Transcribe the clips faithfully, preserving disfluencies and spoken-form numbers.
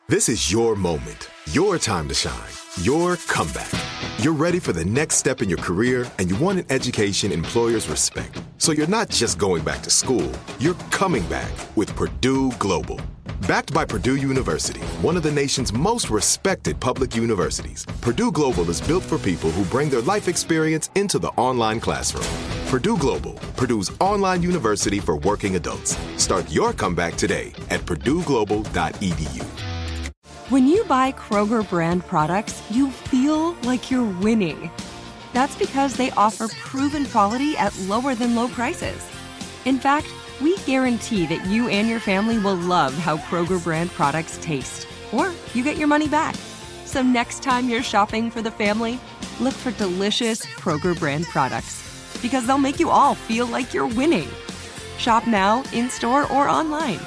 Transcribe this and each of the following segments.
This is your moment, your time to shine, your comeback. You're ready for the next step in your career, and you want an education employers respect. So you're not just going back to school, you're coming back with Purdue Global. Backed by Purdue University, one of the nation's most respected public universities, Purdue Global is built for people who bring their life experience into the online classroom. Purdue Global, Purdue's online university for working adults. Start your comeback today at purdue global dot e d u. When you buy Kroger brand products, you feel like you're winning. That's because they offer proven quality at lower than low prices. In fact, we guarantee that you and your family will love how Kroger brand products taste, or you get your money back. So next time you're shopping for the family, look for delicious Kroger brand products, because they'll make you all feel like you're winning. Shop now, in-store, or online.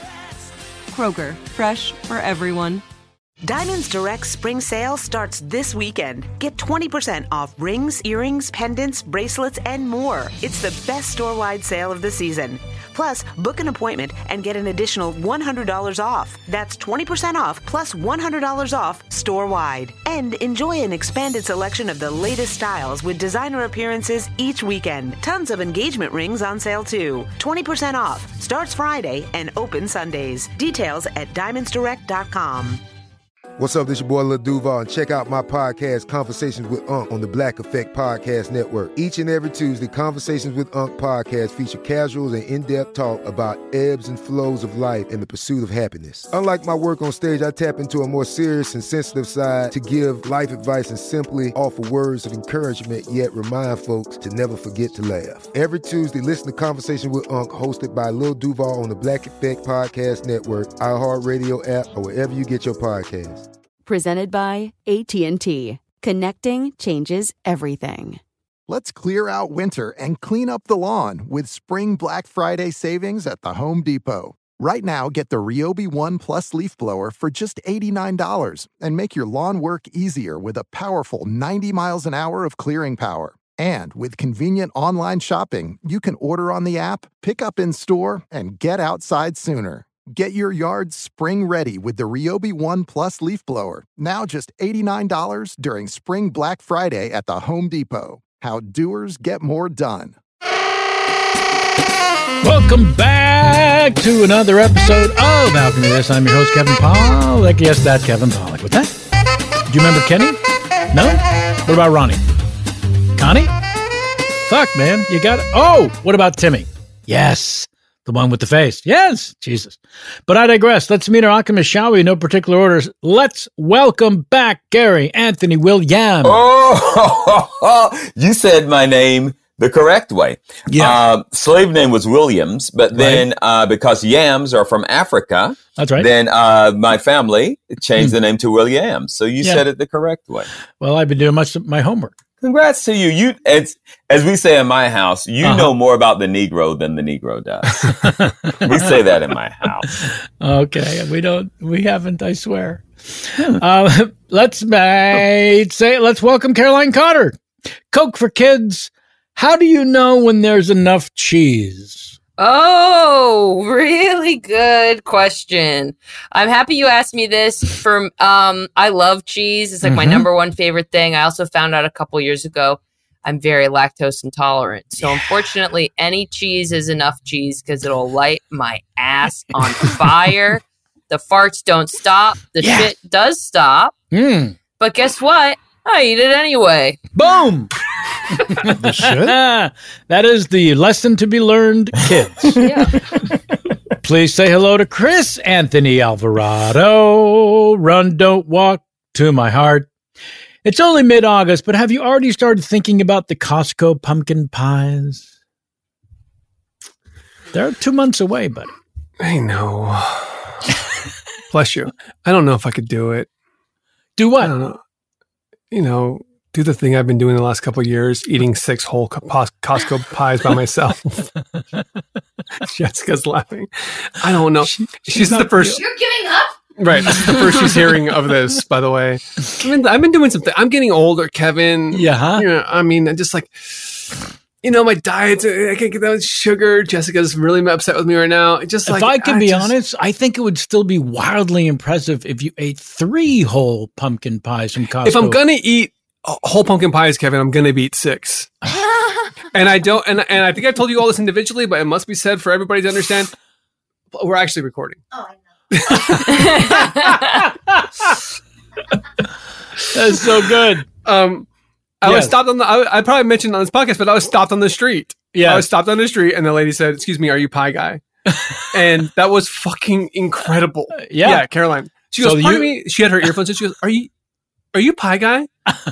Kroger, fresh for everyone. Diamonds Direct Spring Sale starts this weekend. Get twenty percent off rings, earrings, pendants, bracelets, and more. It's the best store-wide sale of the season. Plus, book an appointment and get an additional one hundred dollars off. That's twenty percent off plus one hundred dollars off store-wide. And enjoy an expanded selection of the latest styles with designer appearances each weekend. Tons of engagement rings on sale too. twenty percent off. Starts Friday and open Sundays. Details at diamonds direct dot com. What's up, this your boy Lil Duval, and check out my podcast, Conversations with Unc, on the Black Effect Podcast Network. Each and every Tuesday, Conversations with Unc podcast feature casual and in-depth talk about ebbs and flows of life and the pursuit of happiness. Unlike my work on stage, I tap into a more serious and sensitive side to give life advice and simply offer words of encouragement, yet remind folks to never forget to laugh. Every Tuesday, listen to Conversations with Unc, hosted by Lil Duval on the Black Effect Podcast Network, iHeartRadio app, or wherever you get your podcasts. Presented by A T and T. Connecting changes everything. Let's clear out winter and clean up the lawn with Spring Black Friday savings at the Home Depot. Right now, get the Ryobi One Plus leaf blower for just eighty-nine dollars and make your lawn work easier with a powerful ninety miles an hour of clearing power. And with convenient online shopping, you can order on the app, pick up in store, and get outside sooner. Get your yard spring ready with the Ryobi One Plus leaf blower. Now just eighty-nine dollars during Spring Black Friday at the Home Depot. How doers get more done. Welcome back to another episode of Alchemy This. I'm your host, Kevin Pollak. Yes, that Kevin Pollak. What's that? Do you remember Kenny? No? What about Ronnie? Connie? Fuck, man. You got it. Oh, what about Timmy? Yes. The one with the face. Yes. Jesus. But I digress. Let's meet our alchemist, shall we? In no particular order. Let's welcome back Gary Anthony Williams. Oh, you said my name the correct way. Yeah. Uh, slave name was Williams, but then right. uh, because yams are from Africa, that's right. Then uh, my family changed mm. the name to Williams. So you yeah. said it the correct way. Well, I've been doing much of my homework. Congrats to you. You, as, as we say in my house, you uh-huh. know more about the Negro than the Negro does. We say that in my house. Okay, we don't. We haven't. I swear. uh, let's mate, say. Let's welcome Caroline Cotter. Coke for Kids. How do you know when there's enough cheese? Oh, really good question. I'm happy you asked me this. For um, I love cheese. It's like mm-hmm. my number one favorite thing. I also found out a couple years ago I'm very lactose intolerant. So yeah. unfortunately, any cheese is enough cheese because it'll light my ass on fire. The farts don't stop. The yeah. shit does stop. Mm. But guess what? I eat it anyway. Boom. They should. That is the lesson to be learned, kids. Yeah. Please say hello to Chris Anthony Alvarado. Run, don't walk to my heart. It's only mid-August, but have you already started thinking about the Costco pumpkin pies? They're two months away, buddy. I know. Bless you. I don't know if I could do it. Do what? I don't know. You know, do the thing I've been doing the last couple of years, eating six whole Costco pies by myself. Jessica's laughing. I don't know. She, she's she's the first. You're giving up? Right. This is the first she's hearing of this, by the way. I mean, I've been doing something. I'm getting older, Kevin. Yeah. Huh? You know, I mean, I just like, you know, my diet, I can't get that much sugar. Jessica's really upset with me right now. It just if like, I can I be just, honest, I think it would still be wildly impressive if you ate three whole pumpkin pies from Costco. If I'm going to eat whole pumpkin pies, Kevin, I'm going to eat six. and I don't, and, and I think I've told you all this individually, but it must be said for everybody to understand. We're actually recording. Oh, I know. That's so good. Um, I yes. was stopped on the, I, I probably mentioned on this podcast, but I was stopped on the street. Yeah. I was stopped on the street and the lady said, excuse me, are you pie guy? And that was fucking incredible. Uh, yeah. Yeah, Caroline. She goes, so pardon you- me. She had her earphones and she goes, are you, are you pie guy?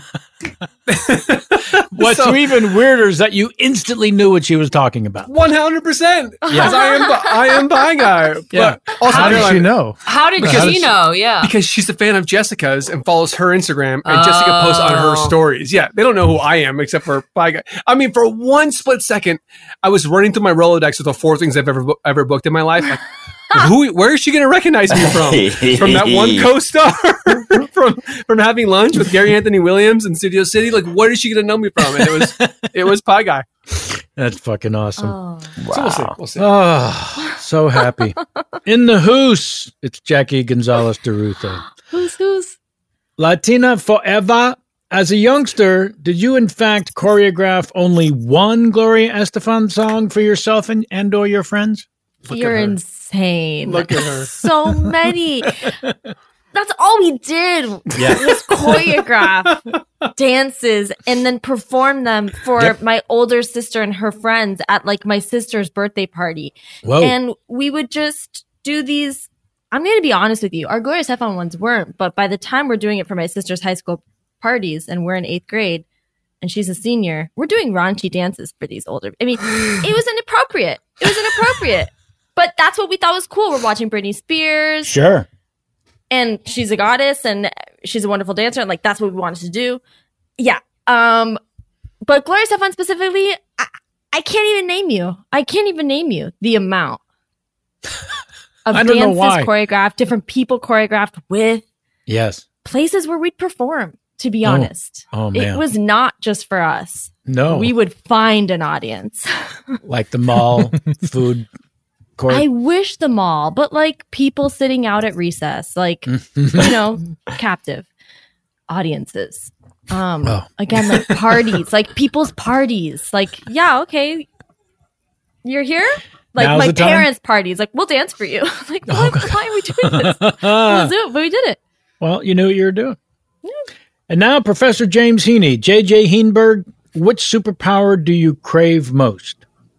What's so, even weirder is that you instantly knew what she was talking about. one hundred percent. Because yeah. I am, I am pie guy. Yeah. But also, how Caroline, did she know? How did because, she know? Yeah. Because she's a fan of Jessica's and follows her Instagram, and oh. Jessica posts on her stories. Yeah. They don't know who I am except for pie guy. I mean, for one split second, I was running through my Rolodex with the four things I've ever ever booked in my life. Like, who? Where is she going to recognize me from? From that one co-star? from from having lunch with Gary Anthony Williams in Studio City? Like, where is she going to know me from? And it was it was Pie Guy. That's fucking awesome. Oh. Wow. So we'll see. We'll see. Oh, so happy. In the Who's, it's Jackie Gonzalez DeRutho. Who's Who's? Latina Forever. As a youngster, did you in fact choreograph only one Gloria Estefan song for yourself and, and or your friends? Look You're insane. Look at her. So many. That's all we did. Yeah. Was choreograph dances and then perform them for yep. my older sister and her friends at like my sister's birthday party. Whoa. And we would just do these. I'm going to be honest with you. Our Gloria Estefan ones weren't, but by the time we're doing it for my sister's high school parties and we're in eighth grade and she's a senior, we're doing raunchy dances for these older. I mean, it was inappropriate. It was inappropriate. But that's what we thought was cool. We're watching Britney Spears. Sure. And she's a goddess and she's a wonderful dancer. And like, that's what we wanted to do. Yeah. Um, but Gloria Estefan specifically, I, I can't even name you. I can't even name you the amount of I don't dances know why. choreographed, different people choreographed with. Yes. Places where we'd perform, to be oh. honest. Oh, man. It was not just for us. No. We would find an audience. Like the mall, food court. I wish the mall, but like people sitting out at recess, like, you know, captive audiences. Um, oh. Again, like parties, like people's parties. Like, yeah, okay. You're here? Like Now's my parents' parties. Like, we'll dance for you. Like, oh, what? Why are we doing this? We'll do it, but we did it. Well, you knew what you were doing. Yeah. And now, Professor James Heaney, J J Heenberg, which superpower do you crave most?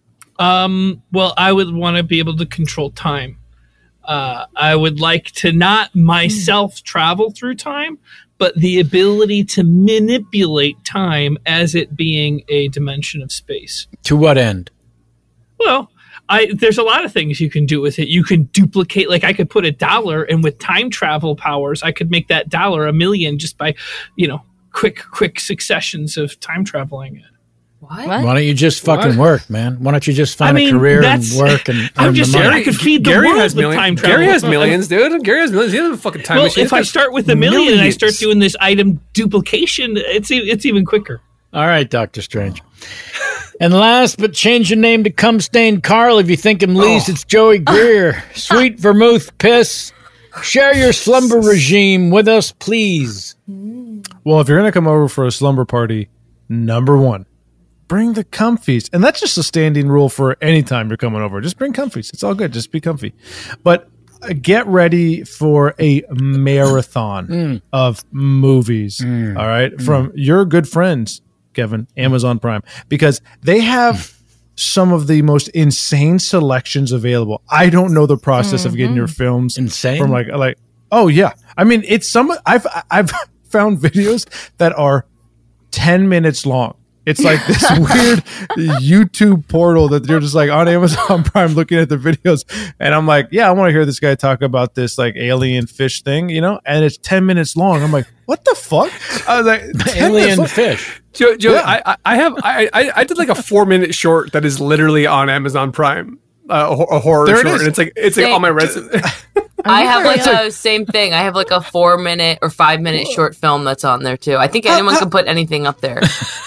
Um, well, I would want to be able to control time. Uh, I would like to not myself travel through time, but the ability to manipulate time as it being a dimension of space. To what end? Well, I, there's a lot of things you can do with it. You can duplicate, like I could put a dollar, and with time travel powers, I could make that dollar a million just by, you know, quick, quick successions of time traveling it. What? Why don't you just fucking what? work, man? Why don't you just find I mean, a career and work and I'm earn just the money? saying I could feed the Gary world has with million, time travel. Gary has millions, dude. Gary has millions. He has a fucking time well, machine. if I start with a million millions. and I start doing this item duplication, it's it's even quicker. All right, Doctor Strange. And last, but change your name to Cum Stained Carl if you think him least. Oh. It's Joey Greer. Sweet vermouth piss. Share your slumber regime with us, please. Well, if you're going to come over for a slumber party, number one, bring the comfies. And that's just a standing rule for any time you're coming over. Just bring comfies. It's all good. Just be comfy. But get ready for a marathon mm. of movies. Mm. All right. Mm. From your good friends, Kevin, Amazon Prime, because they have some of the most insane selections available. I don't know the process mm-hmm. of getting your films insane from like, like, oh yeah. I mean, it's some, I've, I've found videos that are ten minutes long. It's like this weird YouTube portal that you're just like on Amazon Prime looking at the videos. And I'm like, yeah, I want to hear this guy talk about this like alien fish thing, you know? And it's ten minutes long. I'm like, what the fuck? I was like, alien fish. Joe, Joe yeah. I, I have, I, I, I did like a four minute short that is literally on Amazon Prime, uh, a, a horror there short. It is. And it's like, it's like on my resume. I have like a same thing. I have like a four minute or five minute short film that's on there too. I think anyone can put anything up there.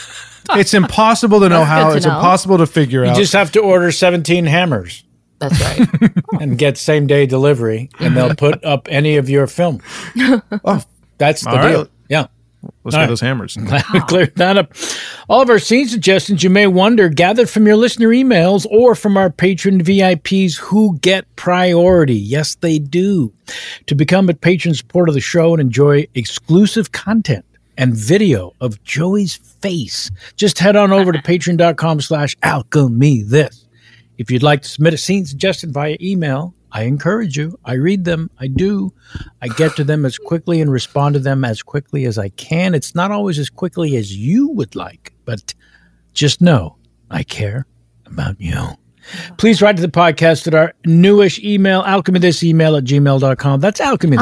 It's impossible to know That's how. good to It's know. impossible to figure You out. just have to order seventeen hammers. That's right. And get same day delivery, and they'll put up any of your film. Oh, that's the all right. deal. Yeah. Let's All get right. those hammers. Clear that up. All of our scene suggestions, you may wonder, gathered from your listener emails or from our patron V I Ps who get priority. Yes, they do. To become a patron supporter of the show and enjoy exclusive content and video of Joey's face, just head on over to patreon.com slash alchemy this. If you'd like to submit a scene suggestion via email, I encourage you. I read them. I do. I get to them as quickly and respond to them as quickly as I can. It's not always as quickly as you would like, but just know I care about you. Please write to the podcast at our newish email, alchemythisemail at gmail dot com. That's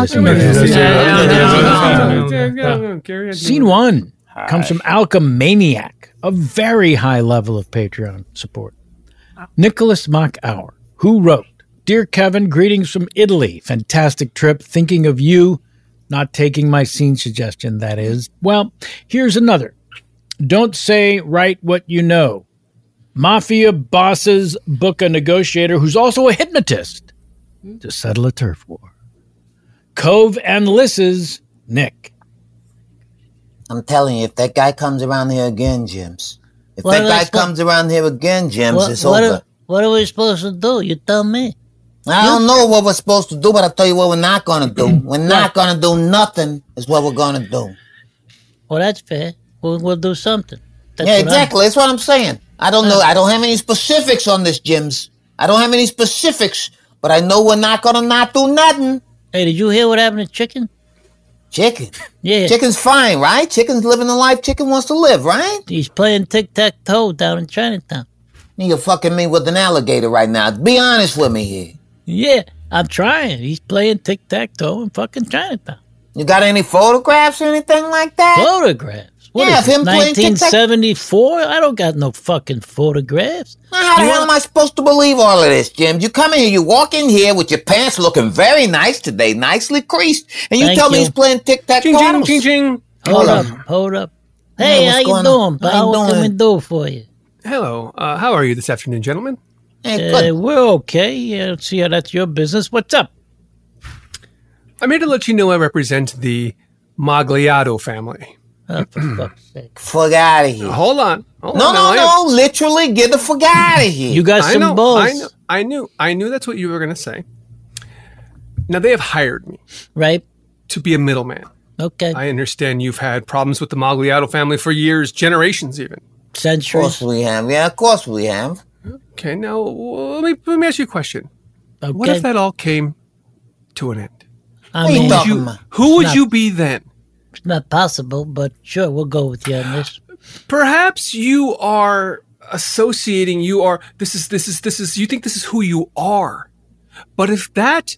alchemythisemail. Scene one comes from Alchemaniac, a very high level of Patreon support. Nicholas Mockhour, who wrote, Dear Kevin, greetings from Italy. Fantastic trip. Thinking of you. Not taking my scene suggestion, that is. Well, here's another. Don't say write what you know. Mafia bosses book a negotiator who's also a hypnotist to settle a turf war. Cove and Liss's Nick. I'm telling you, if that guy comes around here again, Jims. If What that are guy they spo- comes around here again, Jims, What, it's what over. Are, what are we supposed to do? You tell me. I don't know what we're supposed to do, but I'll tell you what we're not going to do. We're not going to do nothing is what we're going to do. Well, that's fair. We'll, we'll do something. That's yeah, what I'm- exactly. That's what I'm saying. I don't know. I don't have any specifics on this, Jims. I don't have any specifics, but I know we're not going to not do nothing. Hey, did you hear what happened to Chicken? Chicken? Yeah. Chicken's fine, right? Chicken's living the life Chicken wants to live, right? He's playing tic-tac-toe down in Chinatown. You're fucking me with an alligator right now. Be honest with me here. Yeah, I'm trying. He's playing tic-tac-toe in fucking Chinatown. You got any photographs or anything like that? Photographs? What Yeah, is of him this, playing tic-tac- nineteen seventy-four? I don't got no fucking photographs. Now, how the hell am I supposed to believe all of this, Jim? You come in here, you walk in here with your pants looking very nice today, nicely creased, and you Thank tell me you. he's playing tic-tac-toe? Ching, ching, ching, ching. Hold Hold up, on. hold up. Hey, Yeah, how what's you going doing? on? How pal? you What can we doing? do for you? Hello. Uh, how are you this afternoon, gentlemen? Hey, Uh, good. we're okay. Yeah, see how that's your business. What's up? I'm here to let you know I represent the Magliato family. Oh, for fuck's sake. Fuck out of here. Hold on. Hold No, on. no, I am- no. Literally, get the fuck out of here. You got I some know, balls, I know. I knew. I knew that's what you were going to say. Now, they have hired me right? to be a middleman. Okay. I understand you've had problems with the Magliato family for years, generations even. Of Centuries. course we have. Yeah, of course we have. Okay, now well, let me let me ask you a question. Okay. What if that all came to an end? I What are you mean, talking You- about? who would not- you be then? it's not possible, but sure, we'll go with you on this. Perhaps you are associating. You are. This is. This is. This is. You think this is who you are, but if that,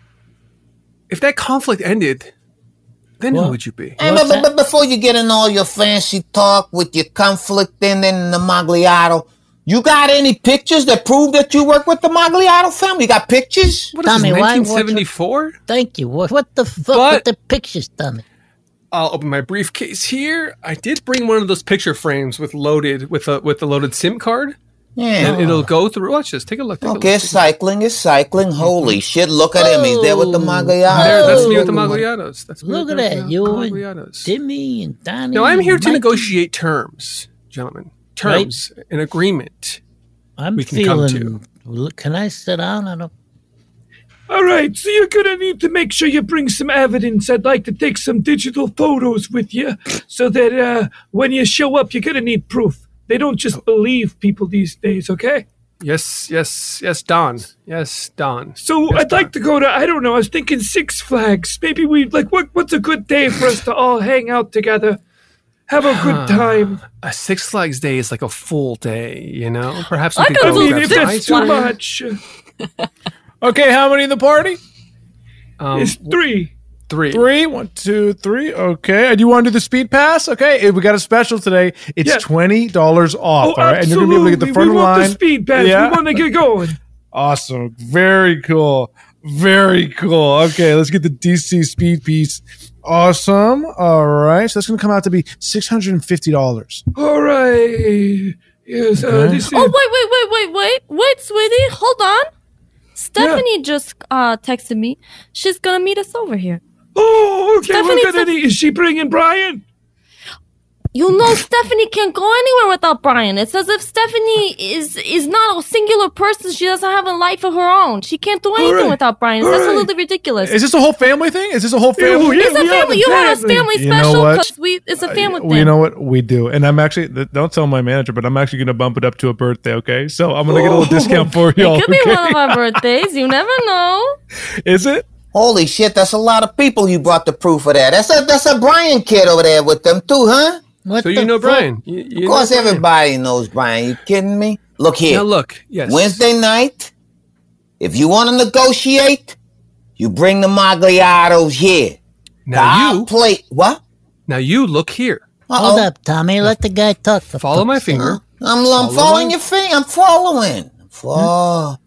if that conflict ended, then What? who would you be? Hey, What's but, but, that? but before you get in all your fancy talk with your conflict and then the Magliato, you got any pictures that prove that you work with the Magliato family? You got pictures? What is Tommy, this, why- nineteen seventy-four? Thank you. What, what the fuck But- with the pictures, Tommy? I'll open my briefcase here. I did bring one of those picture frames with loaded with a with the loaded SIM card, Yeah. and it'll go through. Watch this. Take a look. Take Okay, a it's look. cycling, it's cycling. Holy shit, look at him. He's there with the Magliato. There, that's me with the Magliatos. That's me Look with at the that. You and Magliatos. Timmy and Donnie. Now I'm here and to Mikey. negotiate terms, gentlemen. Terms, an agreement. I'm we can come feeling. Look, Can I sit down? I don't. All right, so you're gonna need to make sure you bring some evidence. I'd like to take some digital photos with you, so that uh, when you show up, you're gonna need proof. They don't just believe people these days, okay? Yes, yes, yes, Don. Yes, Don. So Yes, I'd like to go to, I don't know, I was thinking Six Flags. Maybe we, like, what? what's a good day for us to all hang out together? Have a good time. A Six Flags day is like a full day, you know? Perhaps we I could don't go mean with if that that's ice too cream. much. Okay, how many in the party? Um, It's three. Three. Three. One, two, three. Okay. And you want to do the speed pass? Okay. eh, We got a special today. It's Yeah. twenty dollars off. Oh, all right. And you're going to be able to get the absolutely. front we of the want line. the speed pass. Yeah. We want to get going. Awesome. Very cool. Very cool. Okay, let's get the D C speed piece. Awesome. All right. So that's going to come out to be six hundred fifty dollars. All right. Yes. Uh, Okay. this is, Oh, wait, wait, wait, wait, wait. Wait, sweetie. Hold on. Stephanie just uh, texted me. She's going to meet us over here. Oh, okay. Stephanie We're gonna said- need, is she bringing Brian? You know Stephanie can't go anywhere without Brian. It's as if Stephanie is is not a singular person. She doesn't have a life of her own. She can't do anything right. without Brian. It's All right. absolutely ridiculous. Is this a whole family thing? Is this a whole family? It's a family. You want a family You know special what? because we. It's a family Well, thing. you know what? We do. And I'm actually, th- don't tell my manager, but I'm actually going to bump it up to a birthday, okay? So I'm going to get a little discount for y'all. It could be okay? one of our birthdays. You never know. Is it? Holy shit, that's a lot of people you brought the proof of that. That's a that's a Brian kid over there with them too, huh? What So you know Brian. You, you Of course know Brian. everybody knows Brian. You kidding me? Look here. Now look, yes. Wednesday night, if you want to negotiate, you bring the Magliatos here. Now I'll you play what? Now you look here. Hold up, Tommy. Let the guy talk. For Follow my fuck's sake. finger. I'm, I'm Follow following my- your finger. I'm following. Following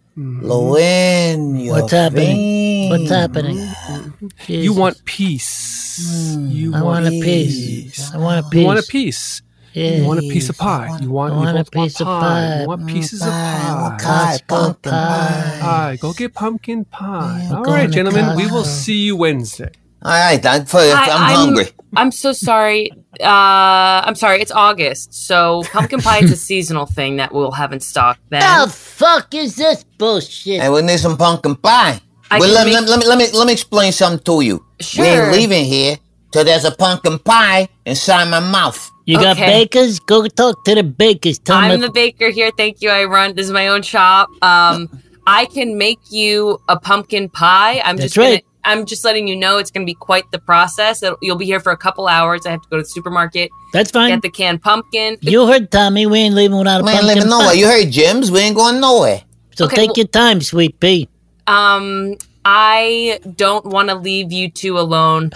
your What's happening? finger. What's happening? You Jesus. want peace. You I want want a piece. I want a piece. You want a piece. Yeah. You want a piece of pie. You want, I you want a both want piece of pie. pie. You want pieces of Pie, pie. Costco pie. Pie. Go get pumpkin pie. We're All going right, to gentlemen. We will Costco. see you Wednesday. All right, I'm, I'm I- hungry. I'm so sorry. Uh, I'm sorry. It's August, so pumpkin pie is a seasonal thing that we'll have in stock then. The fuck is this bullshit? Hey, we need some pumpkin pie. I Well, can let, make- let, let me let me let me explain something to you. We Sure. ain't leaving here till there's a pumpkin pie inside my mouth. You got Okay. bakers? Go talk to the bakers. Tell I'm them. the baker here. Thank you. I run. This is my own shop. Um, I can make you a pumpkin pie. I'm That's just gonna, right. I'm just letting you know it's going to be quite the process. It'll, you'll be here for a couple hours. I have to go to the supermarket, That's fine. get the canned pumpkin. You heard Tommy. We ain't leaving without a We ain't pumpkin leaving pie. nowhere. You heard Jim's. We ain't going nowhere. So Okay, take well- your time, sweet pea. Um, I don't want to leave you two alone.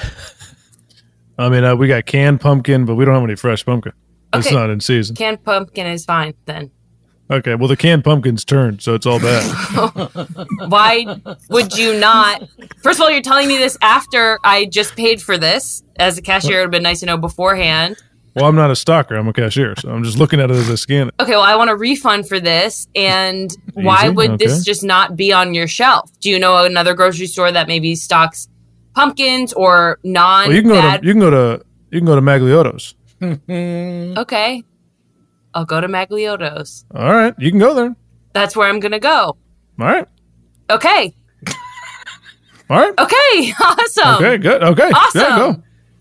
I mean, uh, we got canned pumpkin, but we don't have any fresh pumpkin. It's Okay. not in season. Canned pumpkin is fine then. Okay, well, the canned pumpkin's turned, so it's all bad. Why would you not? First of all, you're telling me this after I just paid for this. As a cashier, it would have been nice to know beforehand. Well, I'm not a stalker. I'm a cashier, so I'm just looking at it as I scan it. Okay, well, I want a refund for this. And why Easy, would this okay. just not be on your shelf? Do you know another grocery store that maybe stocks pumpkins or non Well, you can go bad? to you can go to you can go to Magliotto's. Okay, I'll go to Magliotto's. All right, you can go there. That's where I'm gonna go. All right, Okay. all right. Okay. Awesome. Okay, good. Okay, Awesome. yeah, go.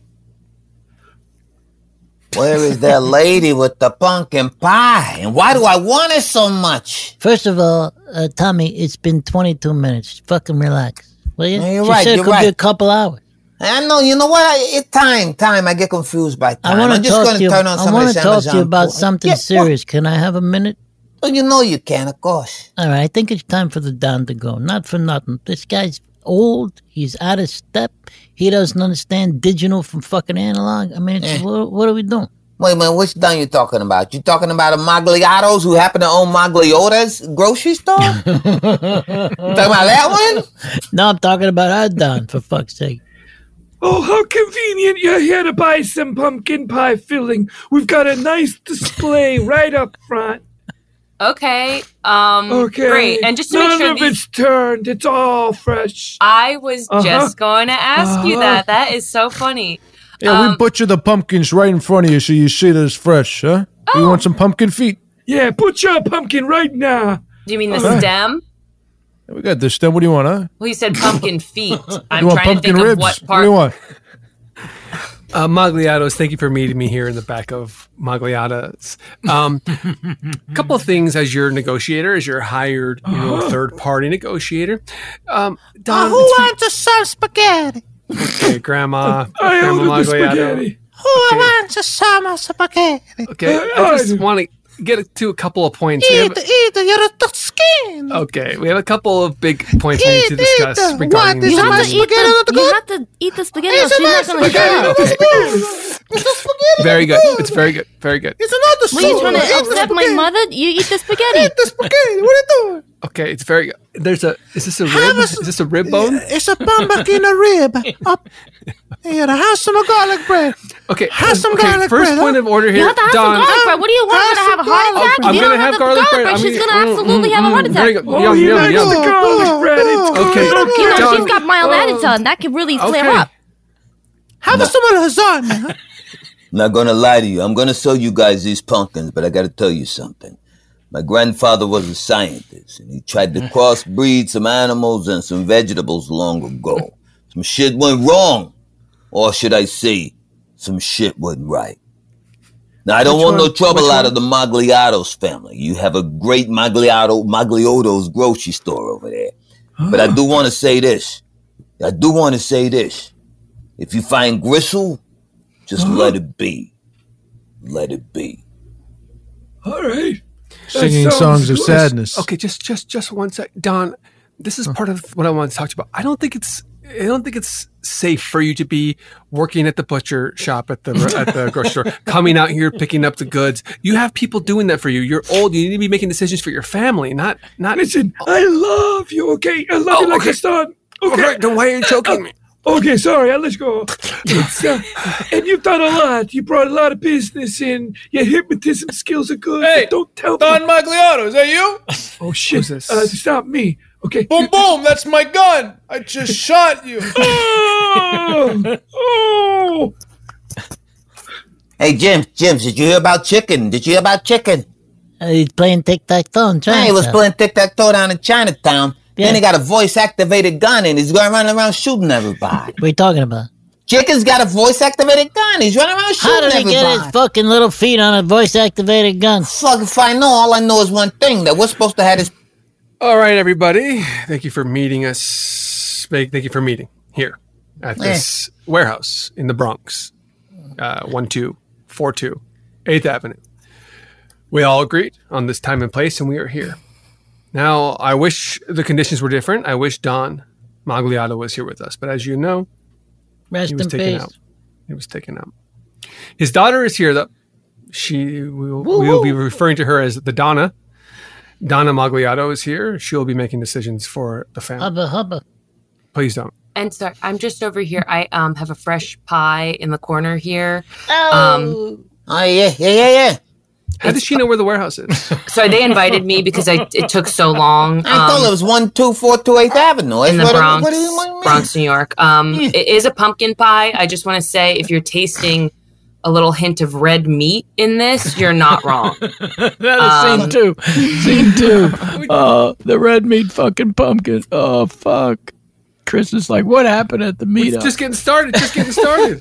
Where is that lady with the pumpkin pie? And why do I want it so much? First of all, uh, Tommy, it's been twenty-two minutes. Fucking relax. Will you? Yeah, you're She right, said it you're could be right. a couple hours. I know. You know what? I, it time, time. I get confused by time. I want I'm to just talk going to you. turn on I some want of to this talk to you Amazon about porn. something Yeah, serious. Can I have a minute? Well, you know you can, of course. All right, I think it's time for the Don to go. Not for nothing. This guy's old. He's out of step. He doesn't understand digital from fucking analog. I mean, it's, Eh. what, what are we doing? Wait a minute, which Don you talking about? You talking about a Magliatos who happen to own Magliota's grocery store? talking about that one? No, I'm talking about our Don, for fuck's sake. Oh, how convenient. You're here to buy some pumpkin pie filling. We've got a nice display right up front. Okay. Um. Okay. Great. And just to None make sure of these, it's turned. It's all fresh. I was Uh-huh. just going to ask you Uh-huh. that. That is so funny. Yeah, we Um, butcher the pumpkins right in front of you, so you see that it's fresh, huh? Oh. You want some pumpkin feet? Yeah, put your pumpkin right now. Do you mean the Okay. stem? Yeah, we got this. Then what do you want, huh? Well, you said pumpkin feet. I'm you want trying to pumpkin think ribs? of what What part. do you want? Uh, Magliatos, thank you for meeting me here in the back of Magliatos. Um, a couple of things as your negotiator, as your hired, you know, third party negotiator. Um, Don, who it's- wants some spaghetti? okay, Grandma, I Grandma ordered the Magliato. spaghetti. Who wants some spaghetti? Okay, I just want to get to a couple of points. We have- Eat, eat, you're the skin. okay, we have a couple of big points we need to Eat, discuss eat. regarding What is these You my have, things. to eat spaghetti not the, good? you have to eat the spaghetti. It's Or she's not a going to spaghetti. shut up. It's a It's a spaghetti. Very good. It's very good. Very good. It's another What are you soup. trying Eat to the upset my spaghetti. mother? You eat the spaghetti. Eat the spaghetti. What are you doing? Okay, it's very. There's a. Is this a rib? Is this a rib bone? It's a pumpkin a rib. Up here, have some garlic bread. Okay, have some okay, garlic first bread. point of order here. You have to have Don, some garlic bread. What do you want her to have a heart attack? I'm If you gonna don't have the garlic bread. I'm she's gonna- gonna absolutely have a heart attack. There you go. Oh, Yum, you yum, like yum. the garlic bread. It's Okay. good. You know, Don- she's got mild Oh. attitude, and that could really flare Okay. up. Have some lasagna. I'm not gonna lie to you. I'm gonna sell you guys these pumpkins, but I gotta tell you something. My grandfather was a scientist, and he tried to crossbreed some animals and some vegetables long ago. Some shit went wrong. Or should I say, some shit went right. Now, I don't Which want one? no trouble Which out one? of the Magliatos family. You have a great Magliato, Magliotto's grocery store over there. But I do want to say this. I do want to say this. If you find gristle, just let it be. Let it be. All right. Singing That sounds songs of good. sadness. Okay, just just just one sec, Don. This is part of what I want to talk to you about. I don't think it's I don't think it's safe for you to be working at the butcher shop at the at the grocery store, coming out here picking up the goods. You have people doing that for you. You're old. You need to be making decisions for your family, not not. Listen, I love you. Okay, I love Oh, you like okay. a son. Okay, Okay, then why are you choking me? Okay, sorry, I'll let you go. It's, uh, and you've done a lot. You brought a lot of business in. Your hypnotism skills are good. Hey, but don't tell Don me. Magliotto, is that you? Oh shit! Who's this? Uh, stop me. Okay. Boom, boom, that's my gun. I just shot you. Oh! Oh! Hey, Jim, Jim, did you hear about chicken? Did you hear about chicken? Uh, he's playing tic-tac-toe in China. Hey, he was playing tic-tac-toe down in Chinatown. Yeah. Then he got a voice-activated gun, and he's going running around shooting everybody. What are you talking about? Chicken's got a voice-activated gun. He's running around shooting How did he everybody. get his fucking little feet on a voice-activated gun? Fuck if I know. All I know is one thing, that we're supposed to have this... All right, everybody. Thank you for meeting us. Thank thank you for meeting here at this warehouse in the Bronx, uh, one two four two eighth Avenue. We all agreed on this time and place, and we are here. Now, I wish the conditions were different. I wish Don Magliotto was here with us, but as you know, Rest he was in taken peace. out. He was taken out. His daughter is here, though. She will Woo, we will woo. be referring to her as the Donna. Donna Magliotto is here. She'll be making decisions for the family. Hubba hubba. Please don't. And sorry, I'm just over here. I um have a fresh pie in the corner here. Oh. Um, Oh, yeah, yeah, yeah, yeah. How does she know where the warehouse is? so they invited me because I it took so long. I thought it was one two four two eighth Avenue. in the What- Bronx, what do you- what do you mean? Bronx, New York. Um, it is a pumpkin pie. I just want to say, if you're tasting a little hint of red meat in this, you're not wrong. That is Um, scene two. Scene two. Uh, the red meat fucking pumpkin. Oh, fuck. Chris is like, what happened at the meetup? It's just getting started. Just getting started.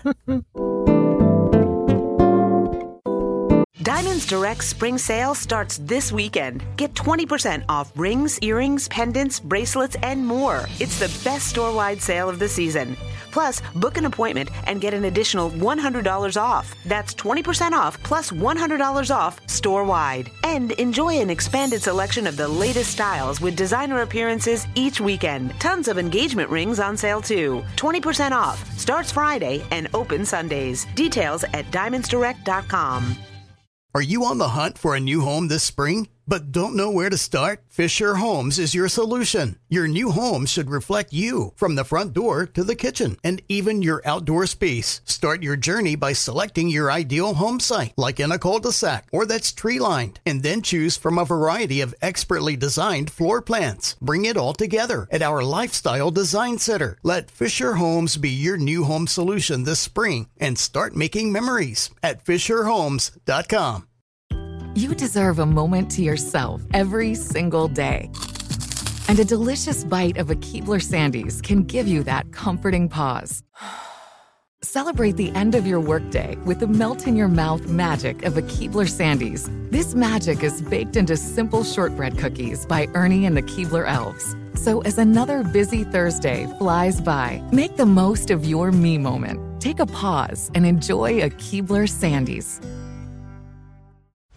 Diamonds Direct spring sale starts this weekend. Get twenty percent off rings, earrings, pendants, bracelets, and more. It's the best store-wide sale of the season. Plus, book an appointment and get an additional one hundred dollars off. That's twenty percent off plus one hundred dollars off store-wide. And enjoy an expanded selection of the latest styles with designer appearances each weekend. Tons of engagement rings on sale too. twenty percent off. Starts Friday and open Sundays. Details at diamonds direct dot com. Are you on the hunt for a new home this spring, but don't know where to start? Fisher Homes is your solution. Your new home should reflect you, from the front door to the kitchen, and even your outdoor space. Start your journey by selecting your ideal home site, like in a cul-de-sac or that's tree-lined, and then choose from a variety of expertly designed floor plans. Bring it all together at our Lifestyle Design Center. Let Fisher Homes be your new home solution this spring, and start making memories at fisher homes dot com. You deserve a moment to yourself every single day. And a delicious bite of a Keebler Sandies can give you that comforting pause. Celebrate the end of your workday with the melt-in-your-mouth magic of a Keebler Sandies. This magic is baked into simple shortbread cookies by Ernie and the Keebler Elves. So as another busy Thursday flies by, make the most of your me moment. Take a pause and enjoy a Keebler Sandies.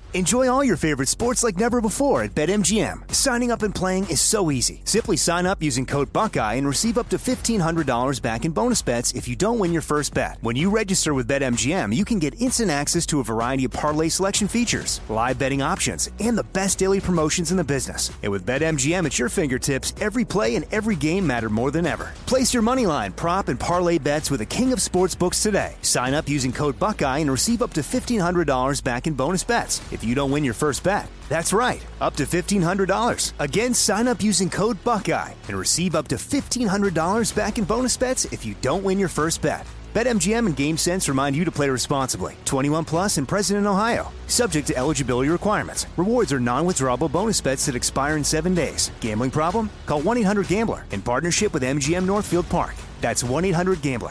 Enjoy all your favorite sports like never before at BetMGM. Signing up and playing is so easy. Simply sign up using code Buckeye and receive up to fifteen hundred dollars back in bonus bets if you don't win your first bet. When you register with BetMGM, you can get instant access to a variety of parlay selection features, live betting options, and the best daily promotions in the business. And with BetMGM at your fingertips, every play and every game matter more than ever. Place your moneyline, prop, and parlay bets with the king of sportsbooks today. Sign up using code Buckeye and receive up to fifteen hundred dollars back in bonus bets if you don't win your first bet. That's right, up to fifteen hundred dollars. Again, sign up using code Buckeye and receive up to fifteen hundred dollars back in bonus bets if you don't win your first bet. BetMGM and GameSense remind you to play responsibly. twenty-one plus and present in Ohio. Subject to eligibility requirements. Rewards are non-withdrawable bonus bets that expire in seven days. Gambling problem? Call one eight hundred gambler in partnership with M G M Northfield Park. That's one eight hundred gambler.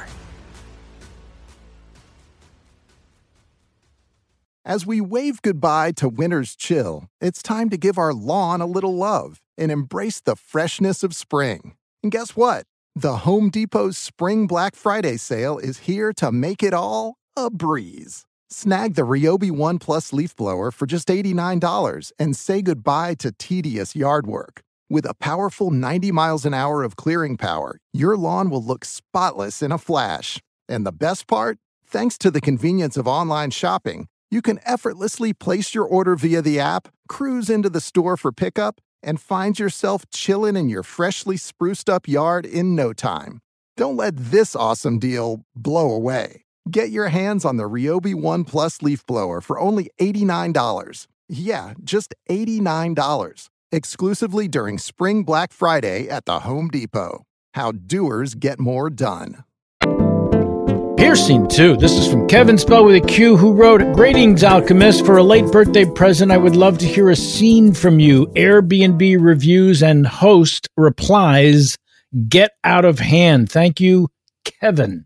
As we wave goodbye to winter's chill, it's time to give our lawn a little love and embrace the freshness of spring. And guess what? The Home Depot's Spring Black Friday sale is here to make it all a breeze. Snag the Ryobi One Plus leaf blower for just eighty-nine dollars and say goodbye to tedious yard work. With a powerful ninety miles an hour of clearing power, your lawn will look spotless in a flash. And the best part? Thanks to the convenience of online shopping, you can effortlessly place your order via the app, cruise into the store for pickup, and find yourself chilling in your freshly spruced up yard in no time. Don't let this awesome deal blow away. Get your hands on the Ryobi One Plus leaf blower for only eighty-nine dollars. Yeah, just eighty-nine dollars. Exclusively during Spring Black Friday at the Home Depot. How doers get more done. Piercing, too. This is from Kevin, spelled with a Q, who wrote, "Greetings, Alchemist. For a late birthday present, I would love to hear a scene from you. Airbnb reviews and host replies get out of hand. Thank you, Kevin."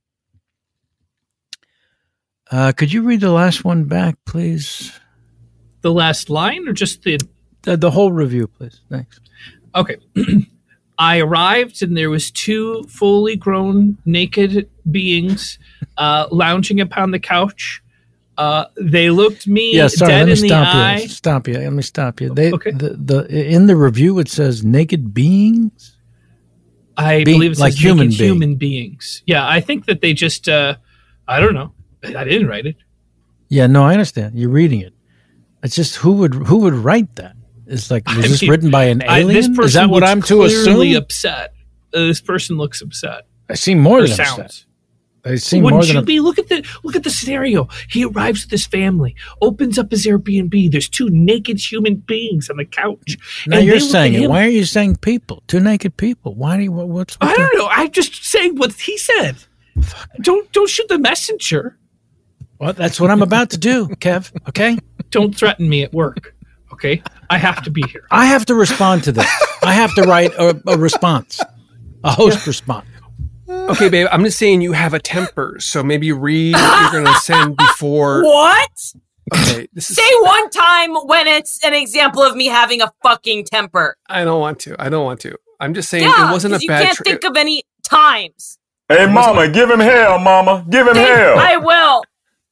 Uh, could you read the last one back, please? The last line or just the... The, the whole review, please. Thanks. Okay. I arrived and there was two fully grown naked beings uh, lounging upon the couch. Uh, they looked me yeah, sorry, dead let me in the stop eye. You. Stop you. Let me stop you. They, Okay. the, the, in the review, it says naked beings? I Be- believe it says like human naked being. human beings. Yeah, I think that they just, uh, I don't know. I didn't write it. Yeah, no, I understand. You're reading it. It's just who would who would write that? It's like, was I this mean, written by an I- alien? this person Is that what looks I'm to clearly assume? upset. Uh, this person looks upset. I seem more Or than sounds. upset. They seem Wouldn't more than you a- be? Look at the look at the scenario. He arrives with his family, opens up his Airbnb. There's two naked human beings on the couch. Now and you're they look saying at it. him. Why are you saying people? Two naked people. Why do you? What, what's? I don't know. I'm just saying what he said. Don't don't shoot the messenger. Well, that's what I'm about to do, Kev. Okay. Don't threaten me at work. Okay. I have to be here. I have to respond to this. I have to write a, a response, a host response. Okay, babe, I'm just saying you have a temper, so maybe read what you're going to send before. What? Okay, this is. Say one time when it's an example of me having a fucking temper. I don't want to. I don't want to. I'm just saying Yeah, it wasn't a 'cause you bad. can't tra- think of any times. Hey, mama, give him hell, mama. Give him hell. I will.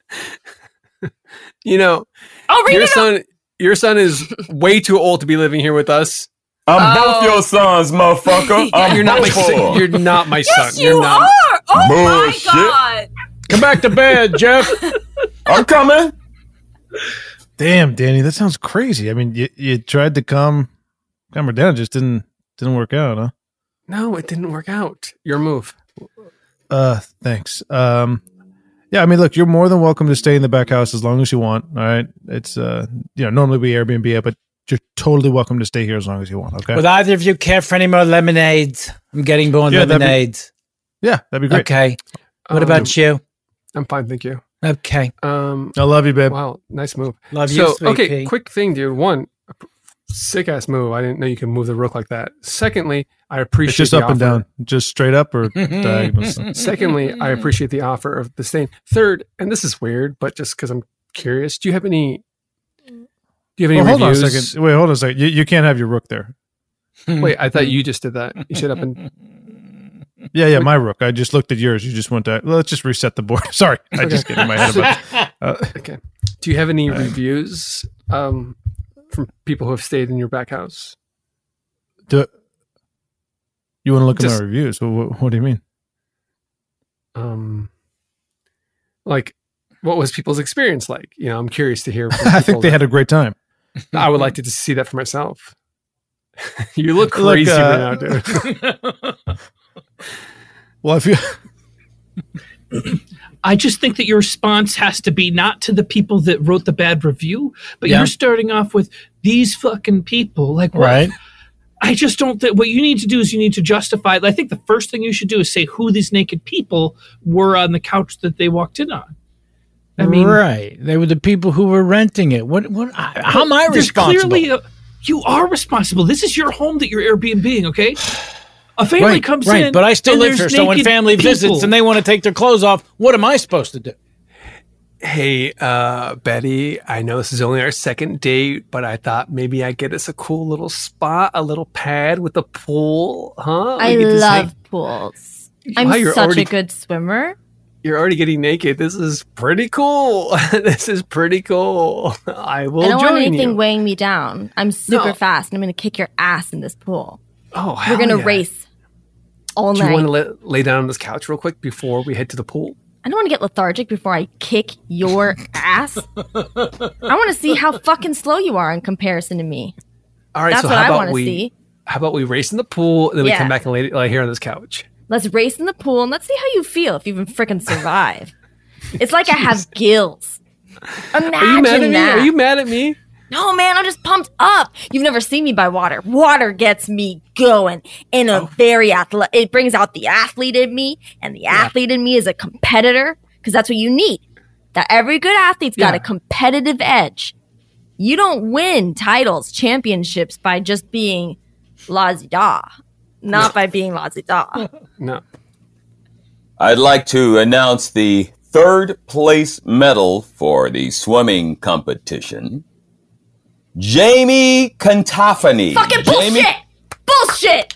You know, I'll read your it son. Your son is way too old to be living here with us. I'm both your sons, motherfucker. I'm you're not my both son. of 'em. You're not my Yes, son. you You're not. are. Oh Bullshit. my god. Come back to bed, Jeff. I'm coming. Damn, Danny, that sounds crazy. I mean, you, you tried to calm calm her down, it just didn't didn't work out, huh? No, it didn't work out. Your move. Uh, thanks. Um, yeah, I mean, look, you're more than welcome to stay in the back house as long as you want. All right, it's uh, you know, normally we Airbnb it, but you're totally welcome to stay here as long as you want. Okay. Would either of you care for any more lemonades? I'm getting more Yeah, that'd be- lemonades. Yeah, that'd be great. Okay. What Um, about you? I'm fine, thank you. Okay. Um, I love you, babe. Wow, nice move. Love so, you, sweet okay, pea. quick thing, dude. One, sick ass move. I didn't know you could move the rook like that. Secondly, I appreciate It's just the up and offer. down, just straight up or diagonal. Secondly, I appreciate the offer of the stain. Third, and this is weird, but just because I'm curious, do you have any? Do you have any Well, hold on a reviews? second. Wait, hold on a second. You, you can't have your rook there. Wait, I thought you just did that. You should up and. Yeah, yeah, my rook. I just looked at yours. You just went to. Well, let's just reset the board. Sorry, I just get in my head about. Uh, Okay. Do you have any reviews Um, from people who have stayed in your back house. Do, you want to look Just- at my reviews? What, what, what do you mean? Um, like, what was people's experience like? You know, I'm curious to hear. From I think people they that- had a great time. I would like to just see that for myself. You look Look, crazy uh, right now, dude. Well, if you, I just think that your response has to be not to the people that wrote the bad review, but Yeah. you're starting off with these fucking people. Like, what? Right. I just don't think what you need to do is you need to justify. I think the first thing you should do is say who these naked people were on the couch that they walked in on. I mean, right. They were the people who were renting it. What? What? How am I there's responsible? Clearly, a, you are responsible. This is your home that you're Airbnb-ing, okay? A family right, comes right. in, But I still and live there's here. So when naked family visits people. and they want to take their clothes off, what am I supposed to do? Hey, uh, Betty, I know this is only our second date, but I thought maybe I'd get us a cool little spot, a little pad with a pool, huh? I We could just love hang- pools. I'm Wow, you're such already- a good swimmer. You're already getting naked. This is pretty cool. This is pretty cool. I will I don't join want anything you. weighing me down. I'm super No. fast, and I'm going to kick your ass in this pool. Oh, We're hell going to yeah. race all Do you night. want to lay, lay down on this couch real quick before we head to the pool? I don't want to get lethargic before I kick your ass. I want to see how fucking slow you are in comparison to me. All right, That's so what how I about want to we see. how about we race in the pool and then we Yeah. come back and lay, lay here on this couch? Let's race in the pool and let's see how you feel if you even freaking survive. It's like I have gills. Imagine Are you mad at me? that. Are you mad at me? No, man, I'm just pumped up. You've never seen me by water. Water gets me going in a very athlete. It brings out the athlete in me, and the athlete in me is a competitor because that's what you need. That every good athlete's got Yeah. a competitive edge. You don't win titles, championships by just being la-di-da, not by being la-di-da. No. I'd like to announce the third place medal for the swimming competition. Jamie Cantafani. Fucking Jamie, bullshit! Bullshit!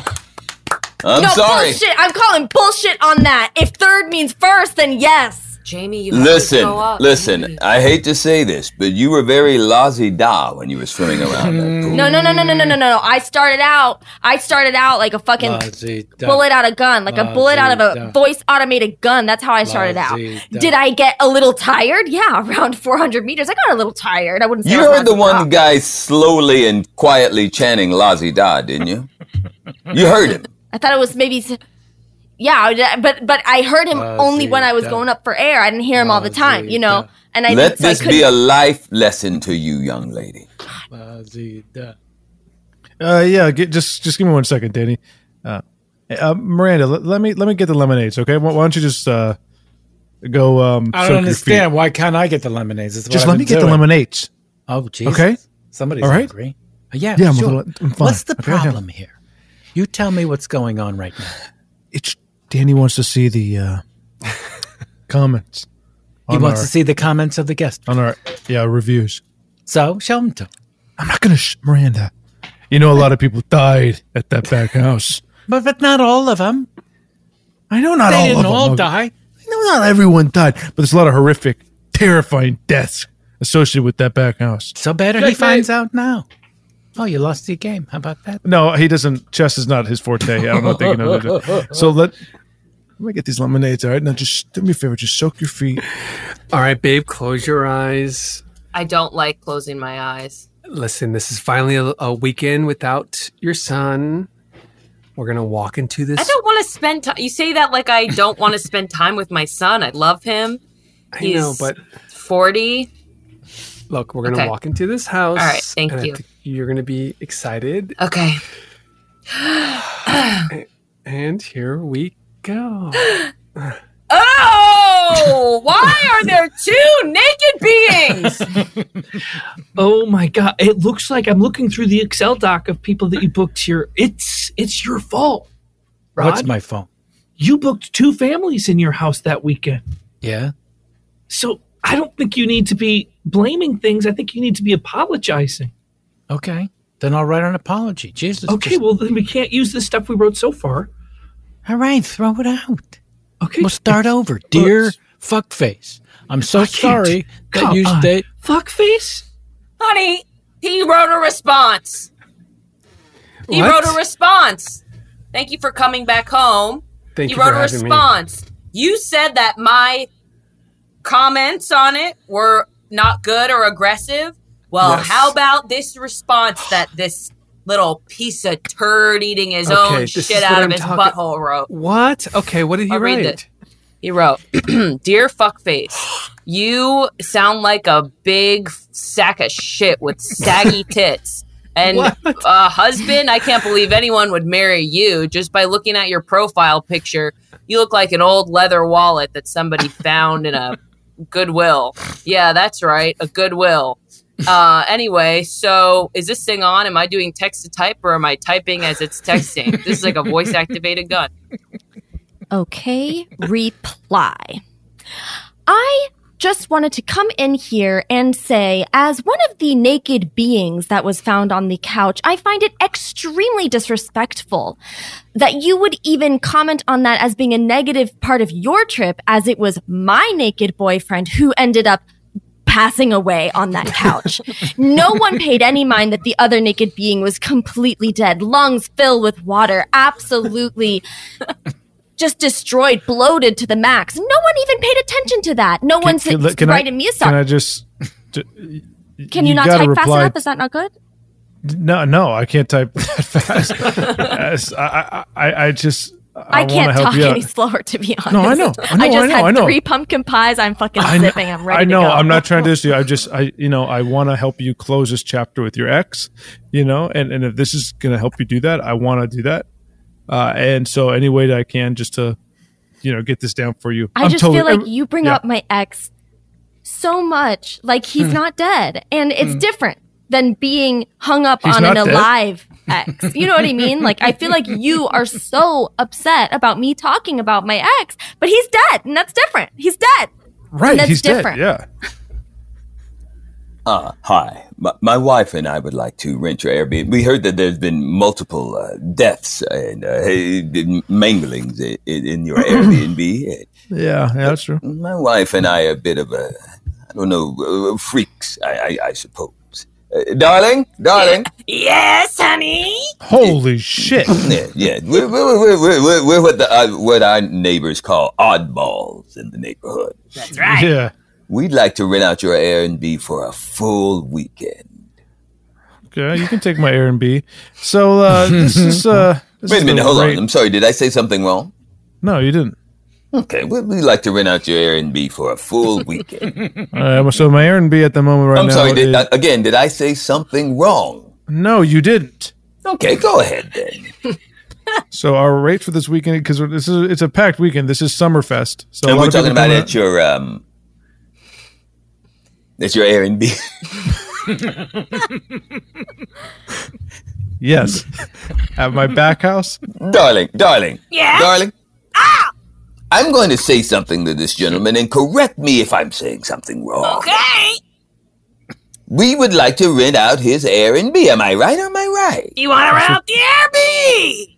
I'm no, sorry. bullshit. I'm calling bullshit on that. If third means first, then yes. Jamie, you Listen, listen, I hate to say this, but you were very la-di-da when you were swimming around that pool. No, no, no, no, no, no, no, no. I started out. I started out like a fucking La-di-da. bullet out of gun, like a bullet out of a La-di-da. voice automated gun. That's how I started out. La-di-da. Did I get a little tired? Yeah, around four hundred meters. I got a little tired. I wouldn't say You I was heard the la-di-da. one guy slowly and quietly chanting la-di-da, didn't you? You heard him. I thought it was maybe. s- Yeah, I- but but I heard him only when I was La-di-da. going up for air. I didn't hear him all the time, you know. And I Let so I this couldn't- be a life lesson to you, young lady. La-di-da. uh, yeah, get, just just give me one second, Danny. Uh, uh, Miranda, let, let me let me get the lemonades, okay? Why, why don't you just uh, go? Um, I soak don't your understand. Why can't I get the lemonades? That's what Just I've let me been get the doing. lemonades. Oh, Jesus. Okay. Somebody's All right. hungry. Uh, Yeah, Yeah, I'm a sure. little- I'm fine. What's the Okay, yeah. problem here? You tell me what's going on right now. It's Danny wants to see the uh, comments. He on wants our- to see the comments of the guest. on our yeah reviews. So show them to him. I'm not gonna sh- Miranda. You know, a lot of people died at that back house. But but not all of them. I know not they all didn't of them. all Logan. die. I know not everyone died, but there's a lot of horrific, terrifying deaths associated with that back house. So better he Like, finds out now. Oh, you lost the game. How about that? No, he doesn't. Chess is not his forte. I don't know what they can do. So let let me get these lemonades. All right, now just do me a favor. Just soak your feet. All right, babe, close your eyes. I don't like closing my eyes. Listen, this is finally a, a weekend without your son. We're gonna walk into this. I don't want to spend time. You say that like I don't want to spend time with my son. I love him. I know, but forty. look, we're gonna Okay. walk into this house. All right, thank and I you. think you're gonna be excited. Okay. And here we go. Oh, why are there two naked beings? Oh my god! It looks like I'm looking through the Excel doc of people that you booked here. It's it's your fault, Rod. What's my phone? You booked two families in your house that weekend. Yeah. So I don't think you need to be blaming things. I think you need to be apologizing. Okay. Then I'll write an apology. Jesus. Okay, just- well then we can't use the stuff we wrote so far. All right, throw it out. Okay. We'll start over. Dear fuckface, I'm so I can't. sorry that Come you on. stayed. Fuckface? Honey, he wrote a response. He What? wrote a response. Thank you for coming back home. Thank he you wrote for a having me. response. You said that my comments on it were not good or aggressive. Well, Yes. how about this response that this little piece of turd eating his Okay, own this is shit what out of I'm his talking- butthole wrote? What? Okay, what did he I'll read write? it. He wrote, Dear fuckface, you sound like a big sack of shit with saggy tits. And uh, husband, I can't believe anyone would marry you. Just by looking at your profile picture, you look like an old leather wallet that somebody found in a Goodwill. Yeah, that's right, a Goodwill. Uh, anyway, so is this thing on? Am I doing text to type or am I typing as it's texting? This is like a voice activated gun. Okay, reply. I just wanted to come in here and say, as one of the naked beings that was found on the couch, I find it extremely disrespectful that you would even comment on that as being a negative part of your trip, as it was my naked boyfriend who ended up passing away on that couch. No one paid any mind that the other naked being was completely dead, lungs filled with water, absolutely just destroyed, bloated to the max. No one even paid attention to that. No one said, can, can I- writing me a song. Can I just? j- Can you, not gotta type fast reply- enough? Is that not good? No, no, I can't type that fast. Yes, I, I, I, I just. I, I, can't wanna help talk you out. any slower, to be honest. No, I know. I know, just I know, had I know. three pumpkin pies. I'm fucking I know, sipping. I'm ready I know. to go. I'm not trying to diss you. I just, I, you know, I want to help you close this chapter with your ex, you know, and, and if this is going to help you do that, I want to do that. Uh, and so any way that I can just to, you know, get this down for you. I I'm just totally- feel like you bring yeah. up my ex so much. Like he's Hmm. not dead. And it's Hmm. different than being hung up He's on an not dead? alive ex. You know what I mean? Like I feel like you are so upset about me talking about my ex, but he's dead and that's different. He's dead. Right, And that's he's different. dead. Yeah. Uh, hi. My, my wife and I would like to rent your Airbnb. We heard that there's been multiple uh, deaths and uh, manglings in, in your Airbnb. Yeah, yeah, that's true. My wife and I are a bit of a, I don't know, uh, freaks, I, I, I suppose. Uh, darling, darling. Yes, honey. Holy shit. Yeah, yeah. We're, we're, we're, we're, we're, we're what, the, uh, what our neighbors call oddballs in the neighborhood. That's right. Yeah. We'd like to rent out your Airbnb for a full weekend. Okay, you can take my Airbnb. So uh, this is. Uh, this Wait is a minute, the hold rate- on. I'm sorry, did I say something wrong? No, you didn't. Okay, we'd, we'd like to rent out your Airbnb for a full weekend. Uh, so my Airbnb at the moment right I'm now. sorry, did, is- uh, again, did I say something wrong? no, you didn't. Okay, go ahead then. So our rate for this weekend, because this is it's a packed weekend. This is Summerfest. So a and lot we're of people talking about come it out- at your, um, at your Airbnb. Yes, at my back house. darling, darling. Yeah? Darling. Ah! I'm going to say something to this gentleman and correct me if I'm saying something wrong. Okay. We would like to rent out his Airbnb. Am I right or am I right? You want to rent out the Airbnb?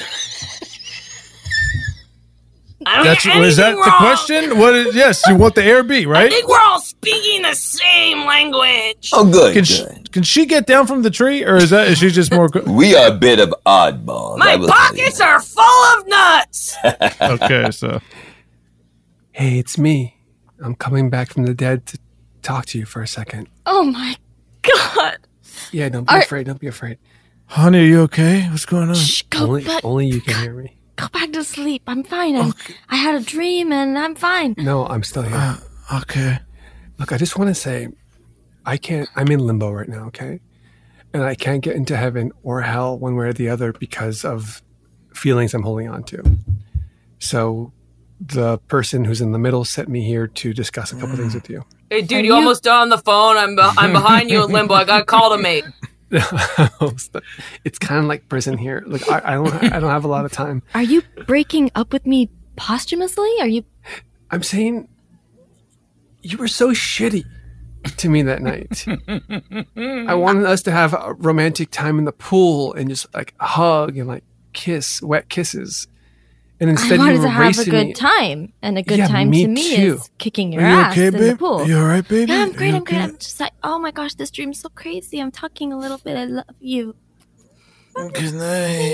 I don't That's hear is that anything the wrong. question? What? Is, yes, you want the Airbnb, I right? think we're all speaking the same language. Oh, good. Can good. she, can she get down from the tree, or is that is she just more? co- We are a bit of oddballs. My I will tell you. pockets are full of nuts. Okay, so Hey, it's me. I'm coming back from the dead to talk to you for a second. Oh my God. Yeah, don't be Are- afraid. Don't be afraid. honey, are you okay? What's going on? Shh, go Only, back. only you can hear me. Go back to sleep. I'm fine. I'm, I had a dream and I'm fine. No, I'm still here. Uh, okay. Look, I just want to say, I can't. I'm in limbo right now. Okay, and I can't get into heaven or hell one way or the other because of feelings I'm holding on to. So, the person who's in the middle sent me here to discuss a couple things with you. Hey, dude, Are you, you- almost done on the phone. I'm be- I'm behind you in limbo. I got a call to make. It's kind of like prison here. Look, I, I don't. I don't have a lot of time. Are you breaking up with me posthumously? Are you? I'm saying you were so shitty to me that night. I wanted us to have a romantic time in the pool and just like hug and like kiss, wet kisses. And I instead wanted you to have a erasing good me. time, and a good Yeah, time me to me too. is kicking your Are you ass okay, in the babe? pool. You all right, baby? Yeah, I'm great. You I'm great. okay? I'm just like, oh my gosh, this dream's so crazy. I'm tucking a little bit. I love you. Good night.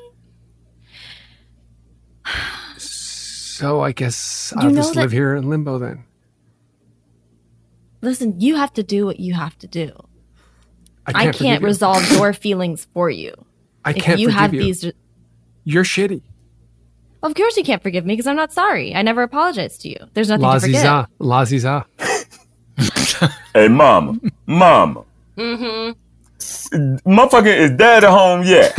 So I guess You I'll know just that- live here in limbo then. Listen, you have to do what you have to do. I I can't can't, forgive you. resolve your feelings for you. I If can't you forgive have you. these. You're shitty. Of course, you can't forgive me because I'm not sorry. I never apologized to you. There's nothing La to forgive. ziza. La ziza. Hey, mama, mama, Mm-hmm. motherfucker, is dad at home yet?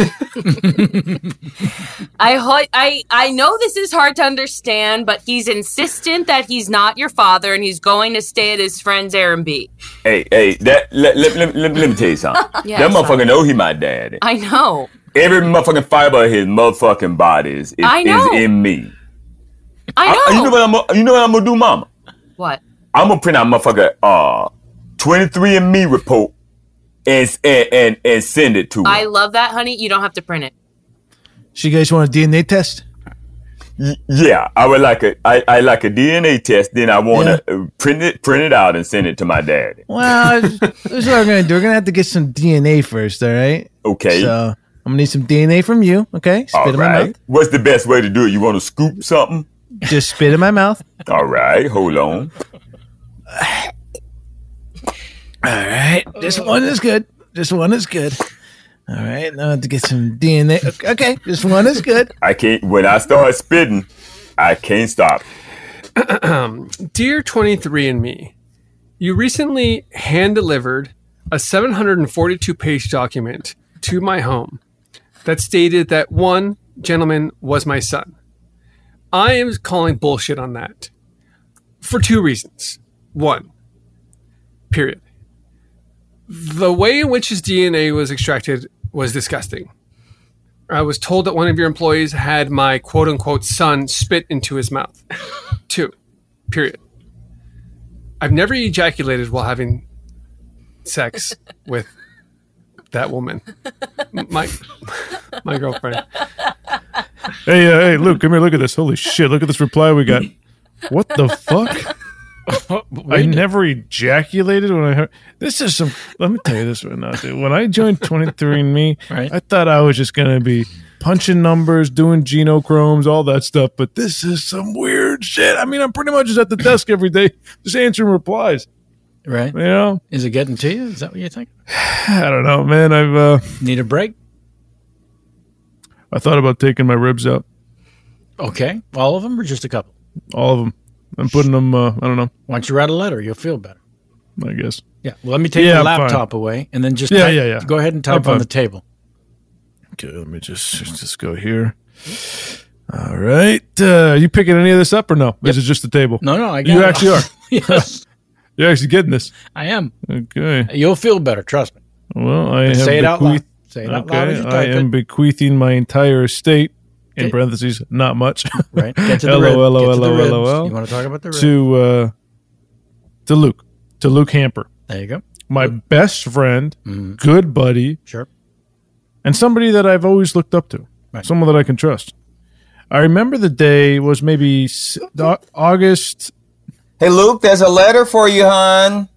I ho- I I know this is hard to understand, but he's insistent that he's not your father and he's going to stay at his friend's Airbnb. Hey, hey, that let, let, let, let, let me tell you something. Yeah, that sorry. motherfucker know he my daddy. I know. Every motherfucking fiber of his motherfucking body is, is, I know. is in me. I know. you know what I'm gonna- you know what I'm gonna do, mama? What? I'm gonna print out motherfucker uh twenty-three and me report and and and, and send it to him. I love that, honey. You don't have to print it. So you guys want a D N A test? Y- yeah, I would like a I, I like a D N A test. Then I want to uh, print it print it out and send it to my daddy. Well, this is what we're gonna do. We're gonna have to get some D N A first, all right? Okay. So I'm gonna need some D N A from you. Okay, spit All in my right. mouth. What's the best way to do it? You want to scoop something? Just spit in my mouth. All right. Hold on. All right, this one is good. This one is good. All right, now I have to get some D N A. Okay, this one is good. I can't. When I start spitting, I can't stop. Dear twenty-three and me, you recently hand-delivered a seven hundred forty-two page document to my home that stated that one gentleman was my son. I am calling bullshit on that for two reasons. One, period. The way in which his D N A was extracted was disgusting. I was told that one of your employees had my quote-unquote son spit into his mouth. Two, period. I've never ejaculated while having sex with that woman. My my girlfriend. Hey, uh, hey, Luke, come here. Look at this. Holy shit! Look at this reply we got. What the fuck? I never ejaculated when I heard this is some. Let me tell you this right now, dude. When I joined twenty-three and me, Right. I thought I was just gonna be punching numbers, doing genochromes, all that stuff. But this is some weird shit. I mean, I'm pretty much just at the desk every day, just answering replies. Right. You know? Is it getting to you? Is that what you think? I don't know, man. I've uh, Need a break? I thought about taking my ribs out. Okay. All of them or just a couple? All of them. I'm putting them. Uh, I don't know. Why don't you write a letter? You'll feel better. I guess. Yeah. Well, let me take Yeah, the I'm laptop fine. away and then just Yeah, type- yeah, yeah. Go ahead and I'm type on fine. the table. Okay, let me just just go here. All right. Uh, are you picking any of this up or no? Is it just the table? No, no, I got You it. actually are. Yes. You're actually getting this. I am. Okay. You'll feel better. Trust me. Well, I have Say it out loud. bequeathed- Say it out okay, loud as you I type am it. bequeathing my entire estate, in Okay. parentheses, not much. Right. Get to the L rib. O L O Get to the L O ribs. L O L. You wanna talk about the rib? To, uh, to Luke. To Luke Hamper. There you go. My best friend, Mhm. good buddy, Sure. and somebody that I've always looked up to. Right. Someone that I can trust. I remember the day was maybe s- Au- August. Hey, Luke, there's a letter for you, hon.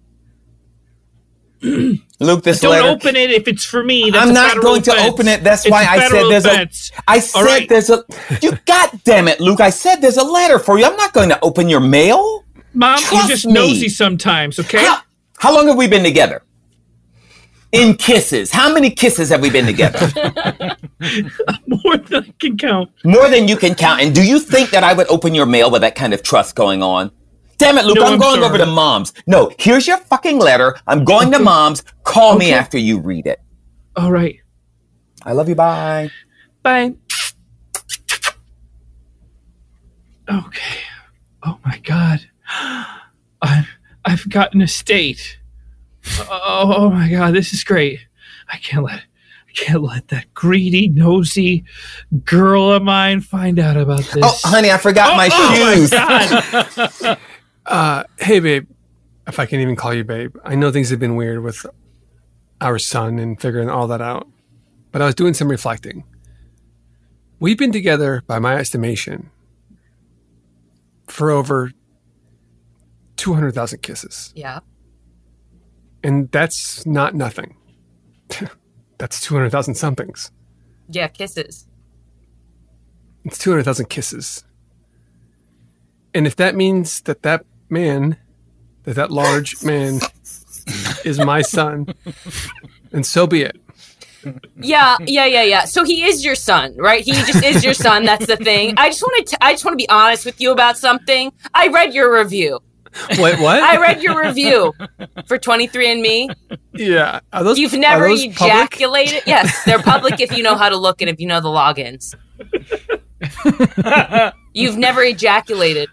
Luke, this Don't letter. open it if it's for me. That's I'm a not federal going to offense. open it. That's It's why a I said federal there's offense. a. I said All right. there's a. You, God damn it, Luke! I said there's a letter for you. I'm not going to open your mail. Mom, Trust you're just me. nosy sometimes, okay? How, how long have we been together? In kisses. How many kisses have we been together? More than I can count. More than you can count. And do you think that I would open your mail with that kind of trust going on? Damn it, Luke, No, I'm, I'm going sorry. over to Mom's. No, here's your fucking letter. I'm going to Mom's. Call me Okay. after you read it. All right. I love you. Bye. Bye. Okay. Oh my God. I've I've got an estate. Oh, oh my God, this is great. I can't let I can't let that greedy, nosy girl of mine find out about this. Oh, honey, I forgot Oh, my oh shoes. my God. Uh, hey, babe. If I can even call you babe. I know things have been weird with our son and figuring all that out. But I was doing some reflecting. We've been together, by my estimation, for over two hundred thousand kisses. Yeah. And that's not nothing. That's two hundred thousand somethings. Yeah, kisses. It's two hundred thousand kisses. And if that means that that man, that that large man is my son, then so be it. Yeah, yeah, yeah, yeah. So he is your son, right? He just is your son. That's the thing. I just want to. I just want to be honest with you about something. I read your review. What? What? I read your review for twenty-three and me. Yeah. Are those, You've never are those ejaculated. Yes, they're public if you know how to look and if you know the logins. You've never ejaculated.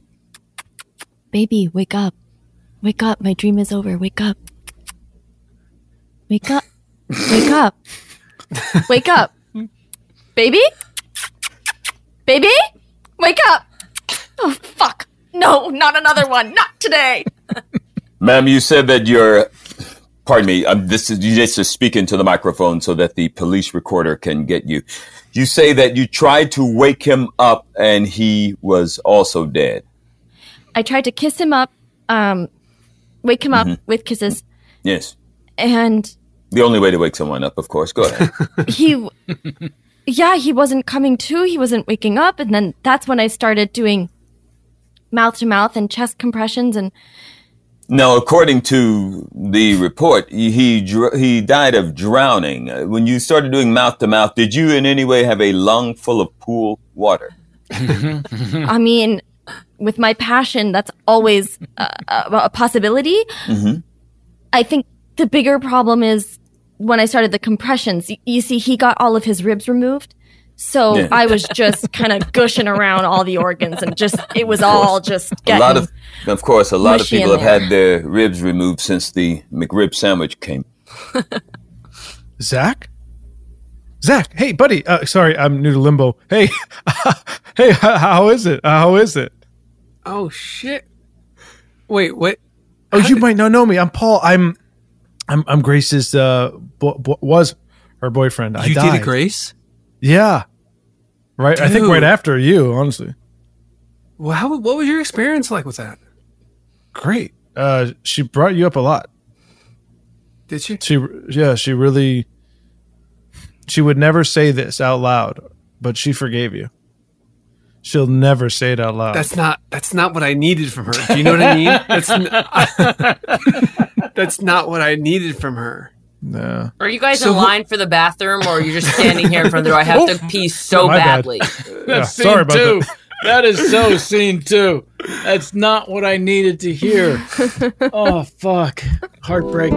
Baby, wake up. Wake up. My dream is over. Wake up. Wake up. Wake up. Wake up. Baby? Baby? Wake up. Oh, fuck. No, not another one. Not today. Ma'am, you said that you're, pardon me, um, this is, you just to speak into the microphone so that the police recorder can get you. You say that you tried to wake him up and he was also dead. I tried to kiss him up, um, wake him Mm-hmm. up with kisses, Yes. and The only way to wake someone up, of course. Go ahead. he, yeah, he wasn't coming to, he wasn't waking up, and then that's when I started doing mouth to mouth and chest compressions, and Now, according to the report, he he, dr- he died of drowning. Uh, When you started doing mouth to mouth, did you in any way have a lung full of pool water? I mean, with my passion, that's always uh, a, a possibility. Mm-hmm. I think the bigger problem is when I started the compressions. Y- You see, he got all of his ribs removed. So Yeah. I was just kind of gushing around all the organs and just, it was all just A getting lot of, of course, a lot of mushy people in have had their ribs removed since the McRib sandwich came. Zach? Zach, hey, buddy. Uh, sorry, I'm new to Limbo. Hey, hey, h- how is it? Uh, how is it? Oh, shit. Wait, what? Oh, you might not know me. I'm Paul. I'm, I'm, I'm Grace's. Uh, bo- bo- was her boyfriend. I You died. dated Grace? Yeah. Right. I think Dude. right after you, honestly. Well, how, what was your experience like with that? Great. Uh, she brought you up a lot. Did she? She, yeah, she really. She would never say this out loud, but she forgave you. She'll never say it out loud. That's not that's not what I needed from her. Do you know what I mean? That's n- that's not what I needed from her. No. Are you guys So in who- line for the bathroom, or are you just standing here in front of the door? I have to pee so My bad. badly. Yeah, Scene sorry about two. that. That is so scene two. That's not what I needed to hear. Oh, fuck. Heartbreak.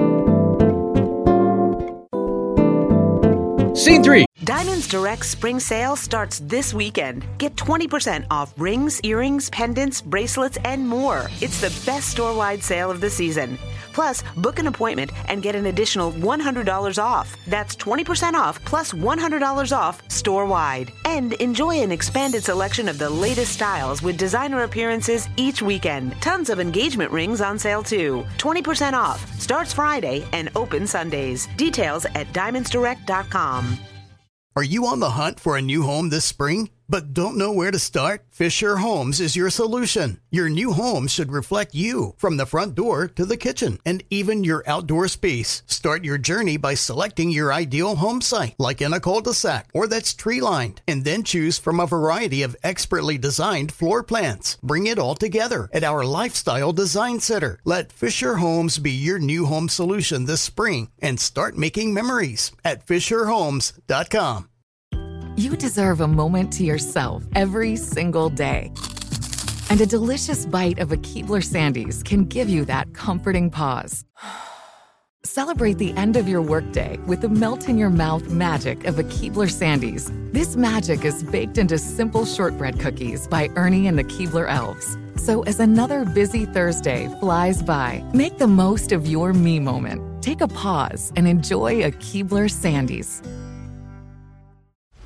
Scene three. Diamonds Direct spring sale starts this weekend. Get twenty percent off rings, earrings, pendants, bracelets, and more. It's the best store-wide sale of the season. Plus, book an appointment and get an additional one hundred dollars off. That's twenty percent off plus one hundred dollars off store-wide. And enjoy an expanded selection of the latest styles with designer appearances each weekend. Tons of engagement rings on sale too. twenty percent off. Starts Friday and open Sundays. Details at diamonds direct dot com. Are you on the hunt for a new home this spring, but don't know where to start? Fisher Homes is your solution. Your new home should reflect you, from the front door to the kitchen, and even your outdoor space. Start your journey by selecting your ideal home site, like in a cul-de-sac or that's tree-lined, and then choose from a variety of expertly designed floor plans. Bring it all together at our Lifestyle Design Center. Let Fisher Homes be your new home solution this spring and start making memories at fisher homes dot com. You deserve a moment to yourself every single day. And a delicious bite of a Keebler Sandies can give you that comforting pause. Celebrate the end of your workday with the melt-in-your-mouth magic of a Keebler Sandies. This magic is baked into simple shortbread cookies by Ernie and the Keebler Elves. So as another busy Thursday flies by, make the most of your me moment. Take a pause and enjoy a Keebler Sandies.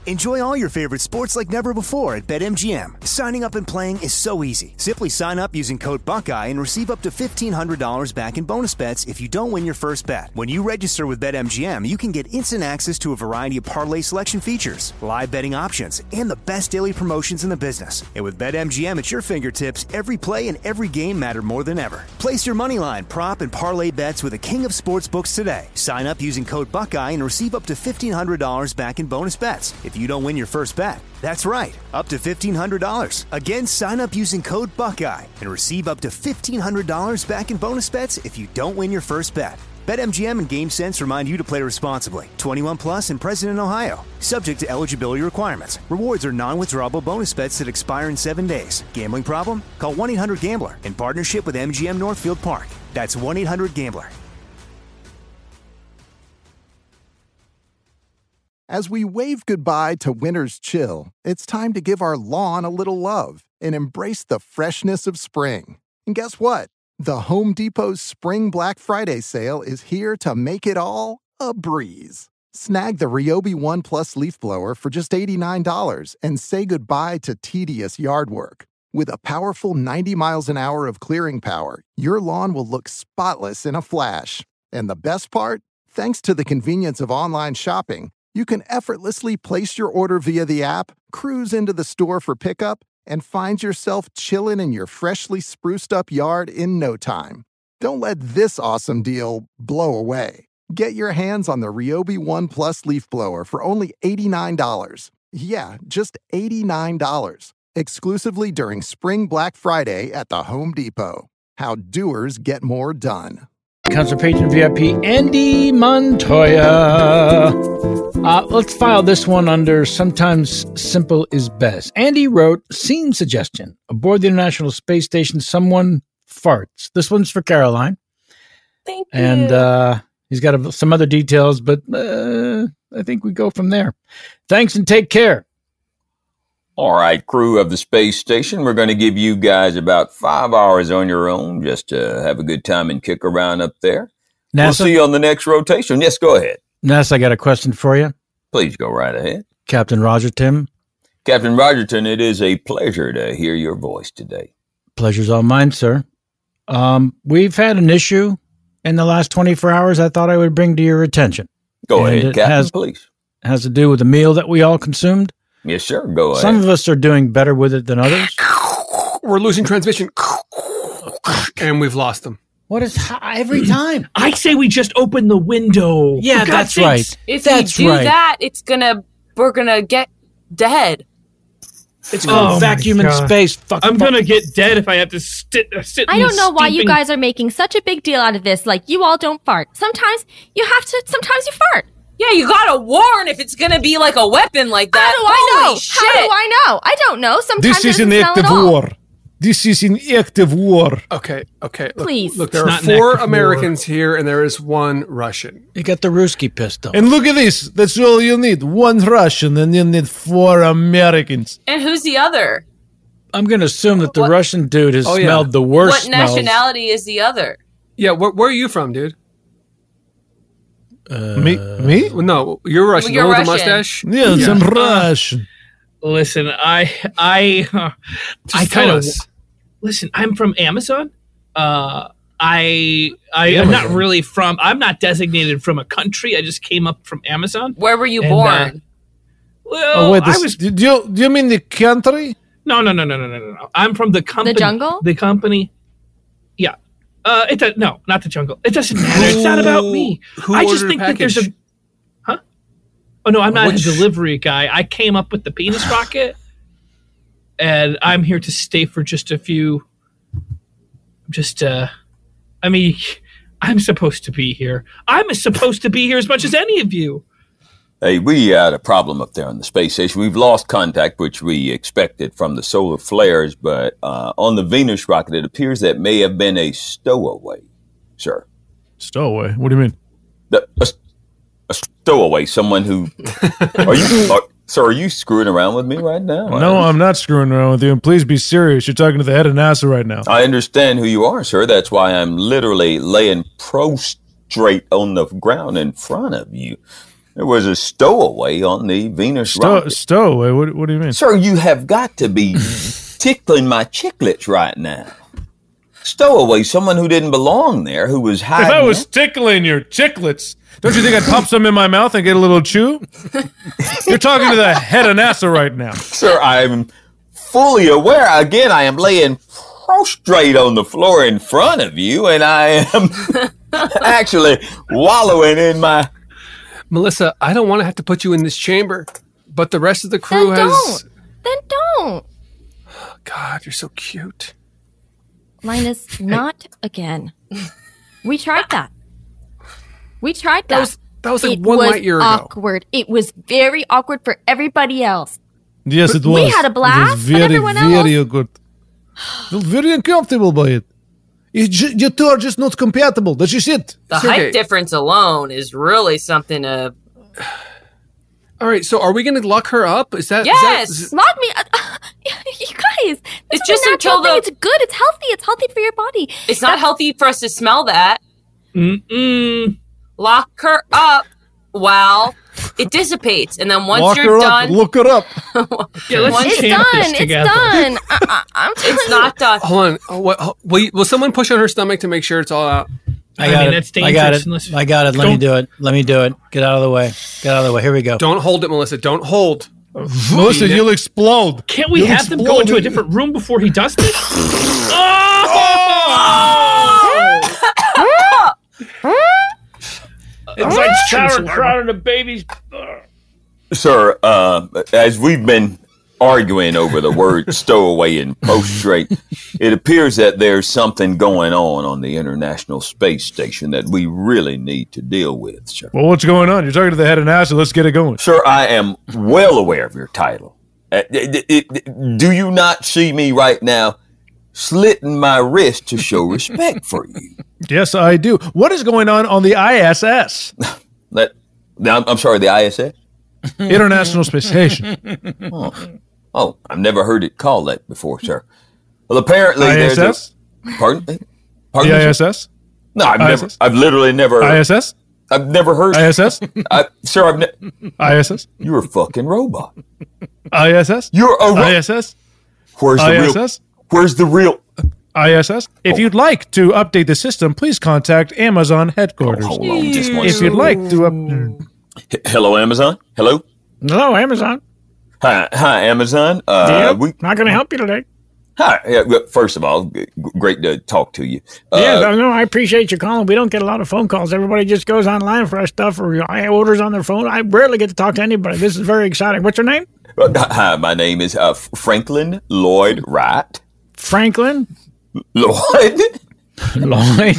Enjoy all your favorite sports like never before at BetMGM. Signing up and playing is so easy. Simply sign up using code Buckeye and receive up to fifteen hundred dollars back in bonus bets if you don't win your first bet. When you register with BetMGM, you can get instant access to a variety of parlay selection features, live betting options, and the best daily promotions in the business. And with BetMGM at your fingertips, every play and every game matter more than ever. Place your moneyline, prop, and parlay bets with the king of sportsbooks today. Sign up using code Buckeye and receive up to fifteen hundred dollars back in bonus bets if you don't win your first bet. That's right, up to fifteen hundred dollars. Again, sign up using code Buckeye and receive up to fifteen hundred dollars back in bonus bets if you don't win your first bet. BetMGM and GameSense remind you to play responsibly. twenty-one plus and present in Ohio. Subject to eligibility requirements. Rewards are non-withdrawable bonus bets that expire in seven days. Gambling problem? Call one eight hundred gambler in partnership with M G M Northfield Park. That's one eight hundred gambler. As we wave goodbye to winter's chill, it's time to give our lawn a little love and embrace the freshness of spring. And guess what? The Home Depot's Spring Black Friday sale is here to make it all a breeze. Snag the Ryobi One Plus leaf blower for just eighty-nine dollars and say goodbye to tedious yard work. With a powerful ninety miles an hour of clearing power, your lawn will look spotless in a flash. And the best part? Thanks to the convenience of online shopping, you can effortlessly place your order via the app, cruise into the store for pickup, and find yourself chilling in your freshly spruced up yard in no time. Don't let this awesome deal blow away. Get your hands on the Ryobi One Plus leaf blower for only eighty-nine dollars. Yeah, just eighty-nine dollars. Exclusively during Spring Black Friday at the Home Depot. How doers get more done. Council Patron V I P Andy Montoya. Uh, let's file this one under Sometimes Simple is Best. Andy wrote, scene suggestion. Aboard the International Space Station, someone farts. This one's for Caroline. Thank you. And uh, he's got a, some other details, but uh, I think we go from there. Thanks and take care. All right, crew of the space station, we're going to give you guys about five hours on your own just to have a good time and kick around up there. NASA? We'll see you on the next rotation. Yes, go ahead. NASA, I got a question for you. Please go right ahead. Captain Rogerton. Captain Rogerton, it is a pleasure to hear your voice today. Pleasure's all mine, sir. Um, we've had an issue in the last twenty-four hours I thought I would bring to your attention. Go and ahead, it Captain, has, please. It has to do with the meal that we all consumed. Yes, sir. Go ahead. Some of us are doing better with it than others. We're losing transmission. And we've lost them. What is every time? I say we just open the window. Yeah, that's right. If that's we do right. that, it's gonna we're gonna get dead. It's called Oh vacuum my in God. space. Fuck, I'm fuck. gonna get dead if I have to sit. Uh, sit I in don't the know why you steeping- guys are making such a big deal out of this. Like, you all don't fart. Sometimes you have to, sometimes you fart. Yeah, you gotta warn if it's gonna be like a weapon like that. How do I Holy know? shit. How do I know? I don't know. Sometimes This is it an doesn't smell active at all. war. This is an active war. Okay, okay. Look, Please. Look, there It's are not an four active Americans here, and there is one Russian. You got the Ruski pistol. And look at this. That's all you need. One Russian, and you need four Americans. And who's the other? I'm going to assume that the What- Russian dude has Oh, yeah. smelled the worst What smells. nationality is the other? Yeah, where, where are you from, dude? Uh, me? Me? Well, no, you're Russian. You're the one with the Russian. mustache? Yes, Yeah. I'm Russian. Listen, I, I, uh, Just I tell kind of us. listen. I'm from Amazon. Uh, I, I am Amazon. not really from. I'm not designated from a country. I just came up from Amazon. Where were you And, born? uh, Well, Oh, wait, I this, was do, you, do you mean the country? no, no, no, no, no, no, no, no. I'm from the company. jungle? The company. Yeah. Uh, it does, no, not the jungle. It doesn't matter. It's not about me. Who I just ordered a think that there's a. package? Huh? Oh no, I'm not Which- a delivery guy. I came up with the penis rocket, and I'm here to stay for just a few. Just, uh, I mean, I'm supposed to be here. I'm supposed to be here as much as any of you. Hey, we had a problem up there on the space station. We've lost contact, which we expected from the solar flares, but uh, on the Venus rocket, it appears that may have been a stowaway, sir. Stowaway? What do you mean? The, a, a stowaway, someone who... Are you, are, sir, are you screwing around with me right now? No, I'm not screwing around with you. And please be serious. You're talking to the head of NASA right now. I understand who you are, sir. That's why I'm literally laying prostrate on the ground in front of you. There was a stowaway on the Venus Stow, rocket. stowaway? What, what do you mean? Sir, you have got to be tickling my chiclets right now. Stowaway, someone who didn't belong there, who was hiding. If I was tickling your chiclets, don't you think I'd pop some in my mouth and get a little chew? You're talking to the head of NASA right now. Sir, I'm fully aware. Again, I am laying prostrate on the floor in front of you, and I am actually wallowing in my... Melissa, I don't want to have to put you in this chamber, but the rest of the crew Then has... don't. Then don't. God, you're so cute. Linus, not again. We tried that. We tried that. That was, that was like it one was light year ago. awkward. It was very awkward for everybody else. Yes, But it was. we had a blast, It was but very, everyone very else- good. I felt very uncomfortable by it. You, ju- you two are just not compatible. That's just it. The height difference alone is really something to. All right, so are we going to lock her up? Is that... Yes! Is that, Lock me. Uh, you guys. It's It's just just a natural until thing. the- It's good. It's healthy. It's healthy for your body. It's not healthy for us to smell that. Mm-mm. Lock her up while it dissipates, and then once Lock you're her done, up. Look her up. Yeah, let's It's champ done. this It's together. done. I, I, I'm it's not done. hold on. Oh, what, oh, will, you, will someone push on her stomach to make sure it's all out? I got it. I got it. I got it. Let me do it. Let me do it. Get out of the way. Get out of the way. Here we go. Don't hold it, Melissa. Don't hold. Melissa, you'll explode. Can't we You'll have them go explode. into a different room before he does this? It's like sauerkraut in a baby's. Sir, uh, as we've been arguing over the word stowaway and prostrate, it appears that there's something going on on the International Space Station that we really need to deal with, sir. Well, what's going on? You're talking to the head of NASA. Let's get it going. Sir, I am well aware of your title. Uh, it- it- it- do you not see me right now slitting my wrist to show respect for you? Yes, I do. What is going on on the I S S? That, I'm, I'm sorry, the I S S? International Space Station. Oh. oh, I've never heard it called that before, sir. Well, apparently I S S? there's a... Pardon me? Pardon The me, I sir? S S? No, I've I S never... S? I've literally never... I S S? I've never heard... I S S? I, sir, I've never... I S S? You're a fucking robot. I S S? You're a ro- I S S? Where's the I real... S S? Where's the real... I S S? If you'd like to update the system, please contact Amazon headquarters. hold on just one If you'd second. like to up... H- Hello, Amazon? Hello? Hello, Amazon. Hi, hi, Amazon. Uh, Yep. we, Not going to help you today. hi. Yeah, well, first of all, g- great to talk to you. Uh, yeah, no, I appreciate you calling. We don't get a lot of phone calls. Everybody just goes online for our stuff or I orders on their phone. I rarely get to talk to anybody. This is very exciting. What's your name? uh, hi, my name is uh, Franklin Lloyd Wright. Franklin Lloyd? Lloyd.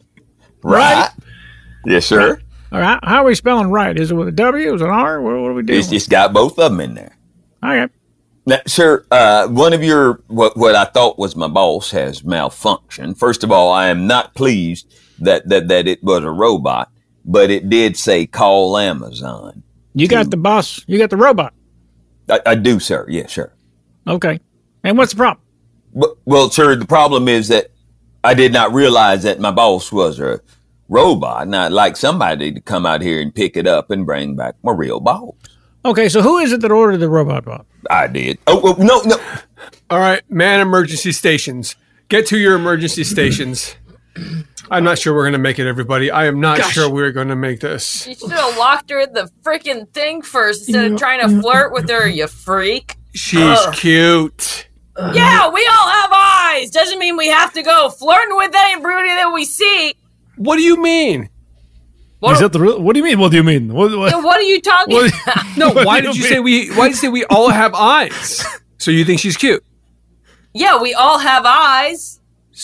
Right? Yes, sir. All right. How are we spelling right? Is it with a W? Is it an R? What, what are we doing? It's, it's got both of them in there. Okay. Now, sir, uh, one of your, what, what I thought was my boss has malfunctioned. First of all, I am not pleased that, that, that it was a robot, but it did say call Amazon. You got the boss. You got the robot. I, I do, sir. Yes, sir. Okay. And what's the problem? Well, well, sir, the problem is that I did not realize that my boss was a robot, and I'd like somebody to come out here and pick it up and bring back my real boss. Okay, so who is it that ordered the robot bot? I did. Oh, oh no, no. All right, man, emergency stations. Get to your emergency stations. I'm not sure we're going to make it, everybody. I am not Gosh. sure we're going to make this. You should have locked her in the freaking thing first instead of trying to flirt with her, you freak. She's Ugh. cute. Yeah, we all have eyes. Doesn't mean we have to go flirting with anybody that we see. What do you mean? Is that the real? What do you mean? What do you mean? What, what, Then what are you talking What- about? No, What why do did you you mean? say we? Why did you say we all have eyes? So you think she's cute? Yeah, we all have eyes.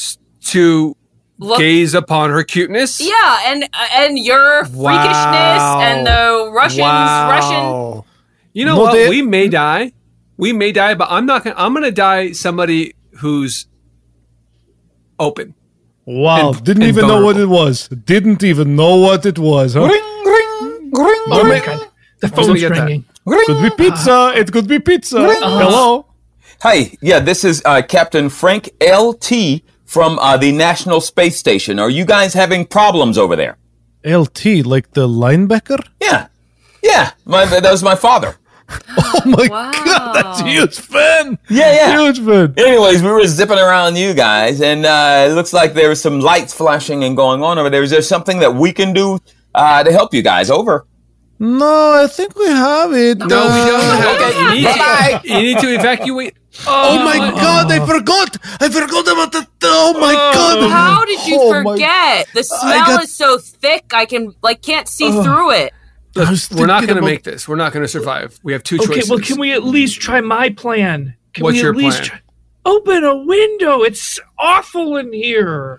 To Look- gaze upon her cuteness? Yeah, and and your freakishness Wow. and the Russians, Wow. Russian. You know Well, what? they- We may die. We may die, but I'm not gonna. I'm gonna die somebody who's open. wow, And- didn't and even know what vulnerable. it was. Didn't even know what it was. Huh? Ring, ring, ring, Oh my ring. god. The gonna phone's get that. ringing. Could be pizza. It could be pizza. Hello. Hey, yeah, this is uh, Captain Frank L T from uh, the National Space Station. Are you guys having problems over there? L T, like the linebacker? Yeah. Yeah, my, that was my father. Oh my God, that's a huge fan. Yeah, yeah. Huge fan. Anyways, we were zipping around you guys, and uh, it looks like there was some lights flashing and going on over there. Is there something that we can do uh, to help you guys? Over. No, I think we have it. No, we don't have it. You need, to, you need to evacuate. Oh, oh my God, I forgot. I forgot about the. Oh my God. How did you Oh my- forget? The smell got- is so thick, I can like can't see Oh. through it. Look, we're not going to about- make this. We're not going to survive. We have two Okay, choices. well, can we at least try my plan? Can What's we at your least plan? try- open a window? It's awful in here.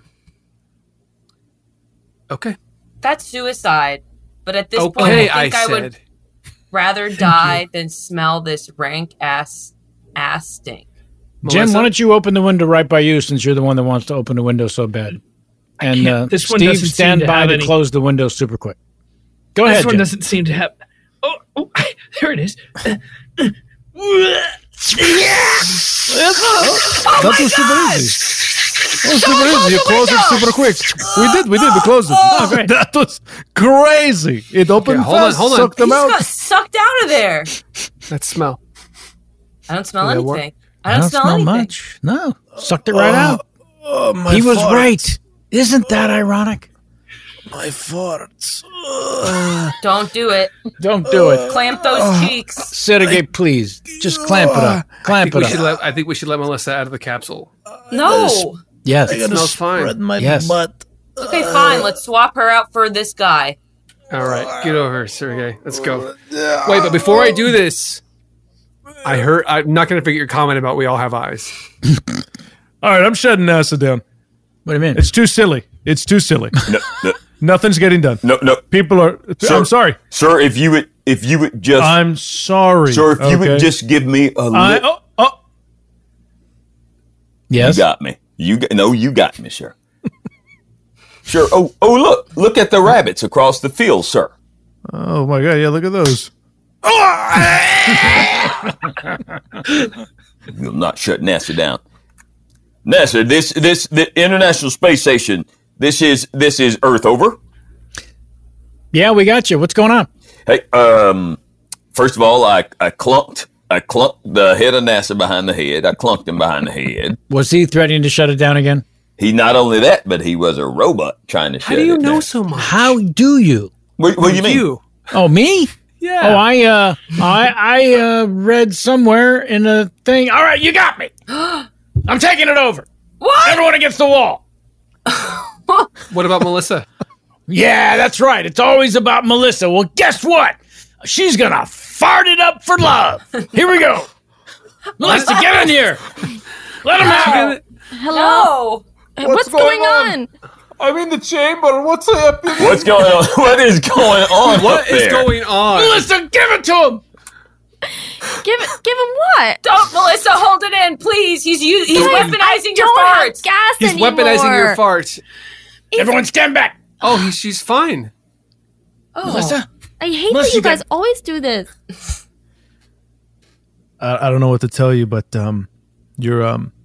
Okay. That's suicide. But at this point, Okay, I think I, I would said. rather die than smell this rank ass ass stink. Jim, Melissa? why don't you open the window right by you since you're the one that wants to open the window so bad? And can't- uh, this one Steve, doesn't seem stand to by have to any- close the window super quick. Go This ahead, one Jim. doesn't seem to have. Oh, oh there it is. That was super easy. That was super easy. You closed it super quick. We did, we did. We closed it. Oh, great. That was crazy. It opened Okay, hold on, fast, hold on. sucked He them just out. got sucked out of there. That smell. I don't smell Did that work? anything. I don't, smell, anything. much. No. Sucked it right out. Oh, my He was farts. right. Isn't that ironic? My farts. Don't do it. Don't do it. Clamp those cheeks. Sergey, please. Just clamp it up. I Clamp think, we it should up. let, I think we should let Melissa out of the capsule. No. Yes. It smells fine. my Yes. butt. Okay, fine. Let's swap her out for this guy. All right, get over here, Sergey. Let's go. Wait, but before I do this, I heard. I'm not going to forget your comment about we all have eyes. All right, I'm shutting NASA down. What do you mean? It's too silly. It's too silly. No, no, Nothing's getting done. no, no. People are. Sir, I'm sorry. sir. If you would, if you would just, I'm sorry. sir, if you okay? would just give me a I, little. oh, oh. Yes. You got me. You got, no, you got me, sir. Sure. Oh, oh, look, look at the rabbits across the field, sir. Oh my God! Yeah, look at those. You'll not shut NASA down. NASA, this, this, the International Space Station. This is, this is Earth. Over. Yeah, we got you. What's going on? Hey, um, first of all, I, I clunked, I clunked the head of NASA behind the head. I clunked him behind the head. Was he threatening to shut it down again? He not only that, but he was a robot trying to shut How do you it know down. so much? How do you? What, what do you mean? You. Oh, me? Yeah. Oh, I uh, I I uh, read somewhere in a thing. All right, you got me. I'm taking it over. What? Everyone against the wall. What about Melissa? Yeah, that's right. It's always about Melissa. Well, guess what? She's gonna fart it up for love. Here we go. Melissa, get in here. Let him out. Hello. No. What's, going, on? I'm in the chamber. What's happening? What's going on? What is going on? What up is there? going on? Melissa, give it to him. Give it. Give him what? Don't, Melissa, hold it in, please. He's u- he's Guys, weaponizing I your don't have farts. gas He's anymore. weaponizing your farts. Everyone, stand back. Oh, he, she's fine. Oh, Melissa. I hate Melissa, that you you got- guys always do this. I, I don't know what to tell you, but um, your um,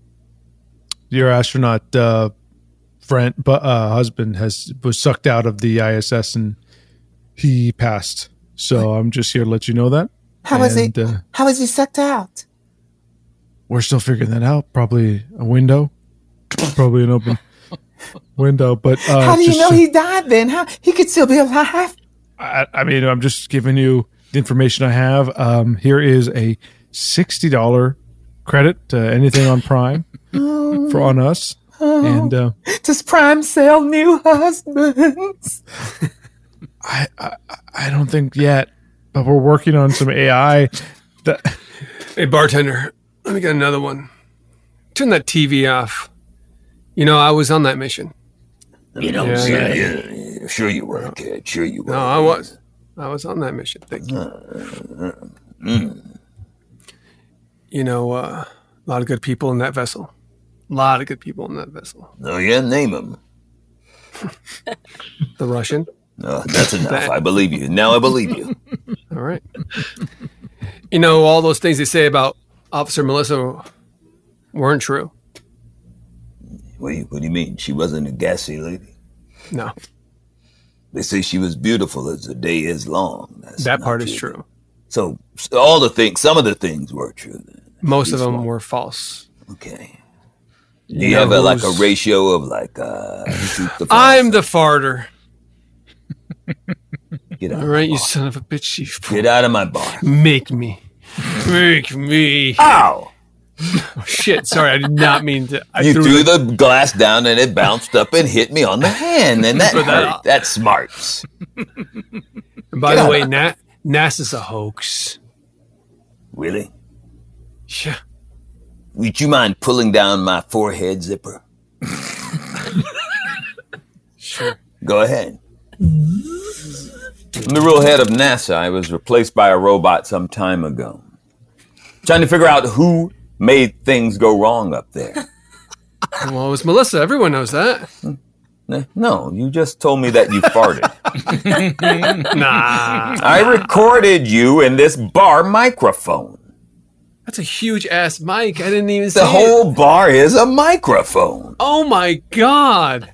your astronaut uh, friend, but uh, husband has was sucked out of the I S S and he passed. So I'm just here to let you know that. How is he? And, uh, How is he sucked out? We're still figuring that out. Probably a window, probably an open window. But uh, How do you just, know he died then? How he could still be alive? I, I mean, I'm just giving you the information I have. Um, here is a sixty dollar credit to anything on Prime for on us. Oh. And uh, Does Prime sell new husbands? I, I I don't think yet, but we're working on some A I. That Hey, bartender, let me get another one. Turn that T V off. You know, I was on that mission. You know, Yeah, sure, yeah. yeah, yeah, sure you were, kid. Sure you were. No, I was. I was on that mission. Thank you. Mm. You know, uh, a lot of good people in that vessel. A lot of good people in that vessel. Oh yeah, name him. The Russian. No, that's enough. That- I believe you. Now I believe you. All right. You know, all those things they say about Officer Melissa weren't true. What do you What do you mean? She wasn't a gassy lady. No. They say she was beautiful as the day is long. That's that not part is true. So, so all the things, some of the things were true. Then. Most of them were false. Okay. Do you have a, like a ratio of like uh the I'm the farter. Get out All right, you son of a bitch. You Get out of my bar. Make me. Make me. Ow! Oh, shit, sorry, I did not mean to. I You threw threw it- the glass down and it bounced up and hit me on the hand, and that For that- hurt. That's smarts. And by Get the out way, of- Na- NASA's a hoax. Really? Yeah. Would you mind pulling down my forehead zipper? Sure. Go ahead. I'm the real head of NASA. I was replaced by a robot some time ago. Trying to figure out who made things go wrong up there. Well, it was Melissa. Everyone knows that. No, you just told me that you farted. Nah. I recorded you in this bar microphone. That's a huge ass mic. I didn't even see The whole it. bar is a microphone. Oh my god.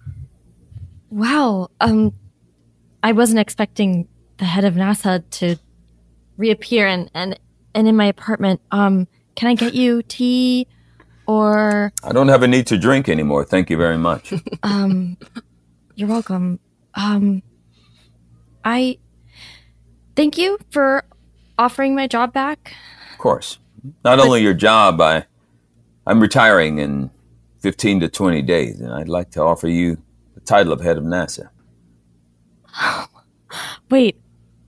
Wow. Um, I wasn't expecting the head of NASA to reappear and and and in my apartment. Um, can I get you tea or I don't have a need to drink anymore. Thank you very much. um? You're welcome. Um, I thank you for offering my job back. Of course. Not only your job, I, I'm retiring in fifteen to twenty days, and I'd like to offer you the title of head of NASA. Wait.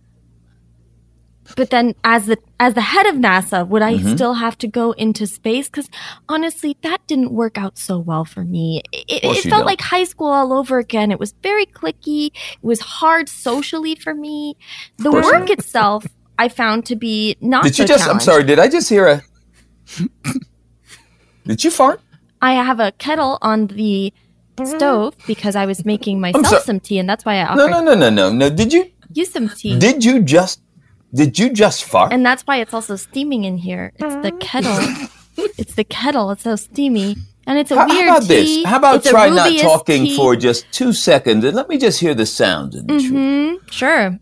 But then, as the as the head of NASA, would I Mhm. still have to go into space? Because honestly, that didn't work out so well for me. It, course it you felt don't. like high school all over again. It was very cliquey. It was hard socially for me. The course work itself, I found to be not. Did you so just, I'm challenging. sorry, did I just hear a, did you fart? I have a kettle on the stove because I was making myself sorry. some tea, and that's why I No, offered no, no, no, no, no. Did you, you some tea. did you just, did you just fart? And that's why it's also steaming in here. It's the kettle. It's the kettle. It's so steamy. And it's a How, weird how about tea. this? How about It's a try not rubious talking tea. for just two seconds and let me just hear the sounds in the tree. Mm-hmm. Sure.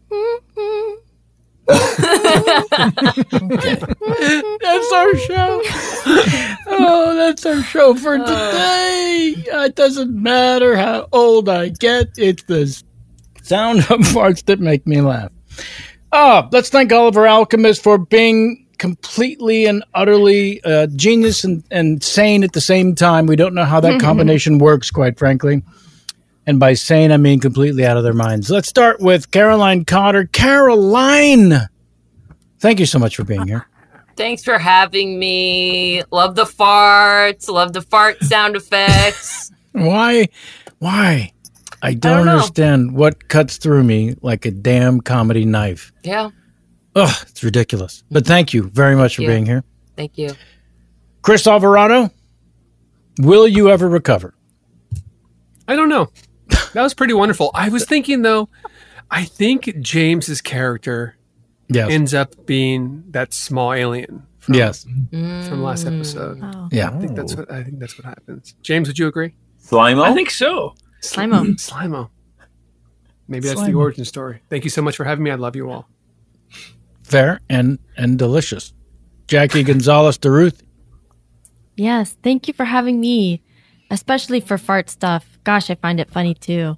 That's our show. Oh, that's our show for today. It doesn't matter how old I get. It's the sound of farts that make me laugh. Oh, let's thank Oliver Alchemist for being completely and utterly uh, genius and, and sane at the same time. We don't know how that combination works, quite frankly. And by sane, I mean completely out of their minds. Let's start with Caroline Cotter. Caroline, thank you so much for being here. Thanks for having me. Love the farts. Love the fart sound effects. Why? Why? I don't, don't know. understand what cuts through me like a damn comedy knife. Yeah. Ugh, it's ridiculous. But thank you very much for you. being here. Thank you. Chris Alvarado, will you ever recover? I don't know. That was pretty wonderful. I was thinking though, I think James's character Yes. ends up being that small alien from, Yes. from last episode. Oh. Yeah. I think that's what I think that's what happens. James, would you agree? Slimo? I think so. Slimo. Slimo. Maybe that's the Slimo. origin story. Thank you so much for having me. I love you all. Fair and, and delicious. Jackie Gonzalez DeRuth. Yes. Thank you for having me, especially for fart stuff. Gosh, I find it funny too.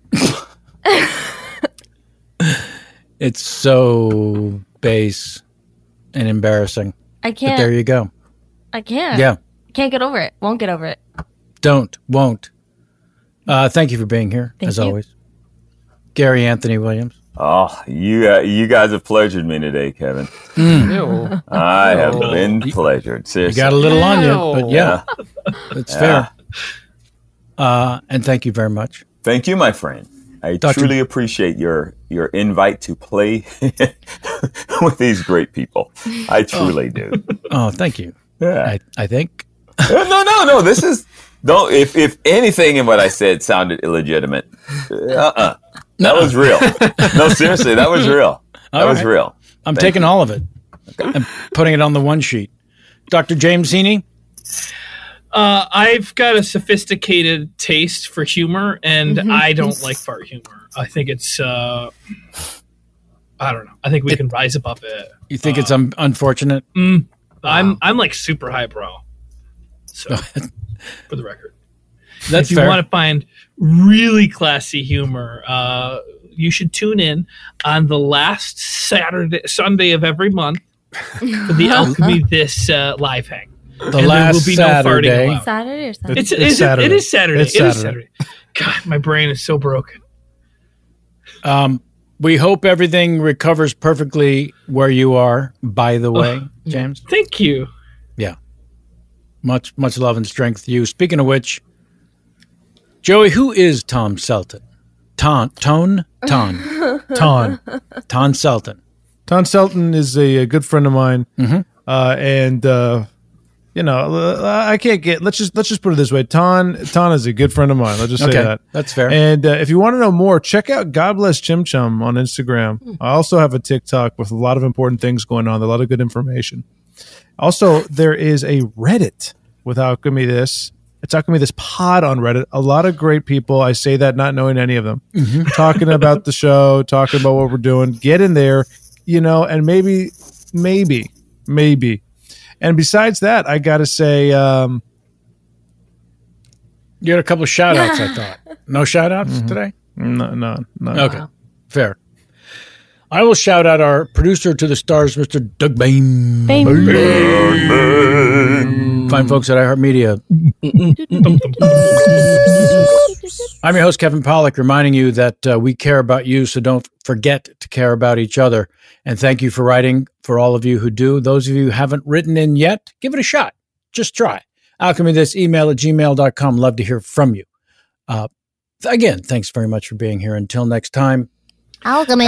It's so base and embarrassing. I But can't. there you go. I can't. Yeah. Can't get over it. Won't get over it. Don't, won't. Uh, thank you for being here, Thank as you. always. Gary Anthony Williams. Oh, you uh, you guys have pleasured me today, Kevin. Ew. I have Oh. been pleasured. You Seriously. got a little on you, but yeah, Yeah. it's Yeah. fair. Uh, and thank you very much. Thank you, my friend. I Doctor truly appreciate your your invite to play with these great people. I truly do. Oh, thank you. Yeah. I, I think. no, no, no. This is don't. If if anything in what I said sounded illegitimate, uh, uh that was real. No, seriously, that was real. That All was right. real. I'm Thank taking you. all of it and putting it on the one sheet. Doctor James Heaney. Uh, I've got a sophisticated taste for humor, and Mhm. I don't like fart humor. I think it's, uh, I don't know. I think we It- can rise above it. You think it's un- unfortunate? Mm, I'm I'm like super highbrow. So, for the record, That's if you fair. want to find really classy humor, uh, you should tune in on the last Saturday, Sunday of every month for the Alchemy This uh, live hang. The And there last will be no farting Saturday. allowed. Saturday or Sunday? It's, It's is it- Saturday. it is Saturday. It's It is Saturday. Saturday. God, my brain is so broken. Um, we hope everything recovers perfectly where you are, by the way, Oh, James. Thank you. Yeah. Much, much love and strength to you. Speaking of which, Joey, who is Tom Selton? Ton, Tone? Ton. Ton. Ton Selton. Ton Selton is a, a good friend of mine, mm-hmm. uh, and uh, you know, uh, I can't get. Let's just let's just put it this way: Ton Ton is a good friend of mine. Let's just say Okay, that. that's fair. And uh, if you want to know more, check out God Bless Chim Chum on Instagram. I also have a TikTok with a lot of important things going on. A lot of good information. Also, there is a Reddit with Alchemy This. It's Alchemy This Pod on Reddit. A lot of great people. I say that not knowing any of them. Mm-hmm. Talking about the show, talking about what we're doing. Get in there, you know, and maybe, maybe, maybe. And besides that, I got to say, um, you had a couple of shout outs, I thought. No shout outs Mhm. today? No, no, no. Okay, fair. I will shout out our producer to the stars, Mister Doug Bain. Bain. Fine folks at iHeartMedia. I'm your host, Kevin Pollak, reminding you that uh, we care about you, so don't forget to care about each other. And thank you for writing, for all of you who do. Those of you who haven't written in yet, give it a shot. Just try. Alchemy This, email at gmail dot com. Love to hear from you. Uh, again, thanks very much for being here. Until next time. Alchemy.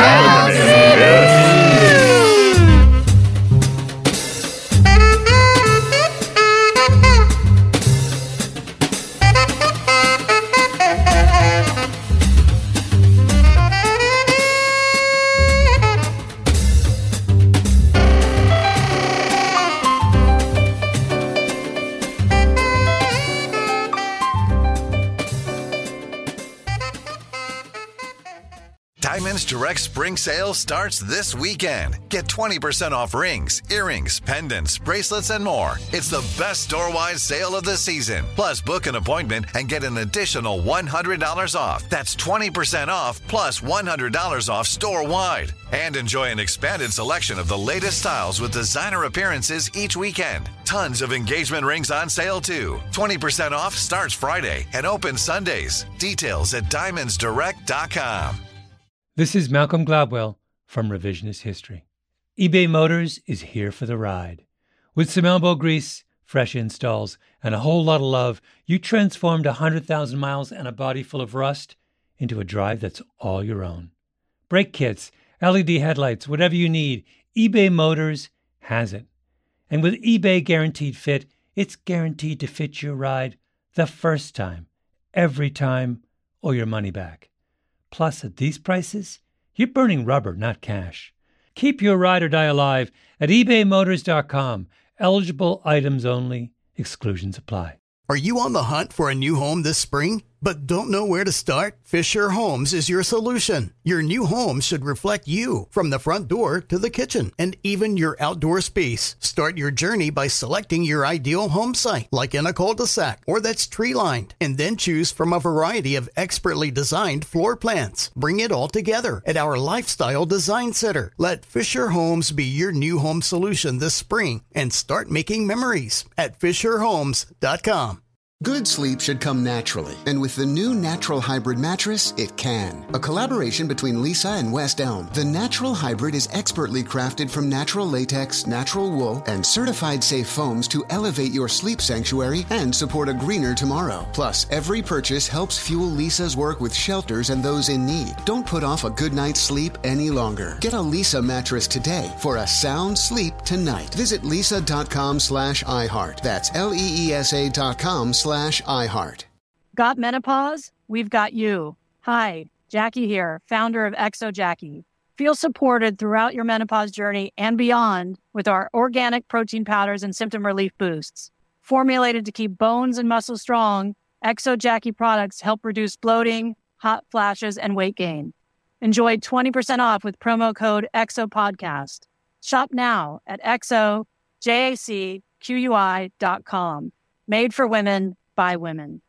Diamonds Direct Spring Sale starts this weekend. Get twenty percent off rings, earrings, pendants, bracelets, and more. It's the best store-wide sale of the season. Plus, book an appointment and get an additional one hundred dollars off. That's twenty percent off plus one hundred dollars off store-wide. And enjoy an expanded selection of the latest styles with designer appearances each weekend. Tons of engagement rings on sale, too. twenty percent off starts Friday and opens Sundays. Details at diamonds direct dot com. This is Malcolm Gladwell from Revisionist History. eBay Motors is here for the ride. With some elbow grease, fresh installs, and a whole lot of love, you transformed one hundred thousand miles and a body full of rust into a drive that's all your own. Brake kits, L E D headlights, whatever you need, eBay Motors has it. And with eBay Guaranteed Fit, it's guaranteed to fit your ride the first time, every time, or your money back. Plus, at these prices, you're burning rubber, not cash. Keep your ride or die alive at ebay motors dot com. Eligible items only. Exclusions apply. Are you on the hunt for a new home this spring, but don't know where to start? Fisher Homes is your solution. Your new home should reflect you, from the front door to the kitchen, and even your outdoor space. Start your journey by selecting your ideal home site, like in a cul-de-sac or that's tree-lined, and then choose from a variety of expertly designed floor plans. Bring it all together at our Lifestyle Design Center. Let Fisher Homes be your new home solution this spring and start making memories at fisher homes dot com. Good sleep should come naturally, and with the new Natural Hybrid mattress, it can. A collaboration between Lisa and West Elm, the Natural Hybrid is expertly crafted from natural latex, natural wool, and certified safe foams to elevate your sleep sanctuary and support a greener tomorrow. Plus, every purchase helps fuel Lisa's work with shelters and those in need. Don't put off a good night's sleep any longer. Get a Lisa mattress today for a sound sleep tonight. Visit lisa.com slash iHeart. That's L-E-E-S-A dot com slash iHeart. Got menopause? We've got you. Hi, Jackie here, founder of Exo Jackie. Feel supported throughout your menopause journey and beyond with our organic protein powders and symptom relief boosts. Formulated to keep bones and muscles strong, Exo Jackie products help reduce bloating, hot flashes, and weight gain. Enjoy twenty percent off with promo code EXOPODCAST. Shop now at exo jacqui dot com. Made for women by women.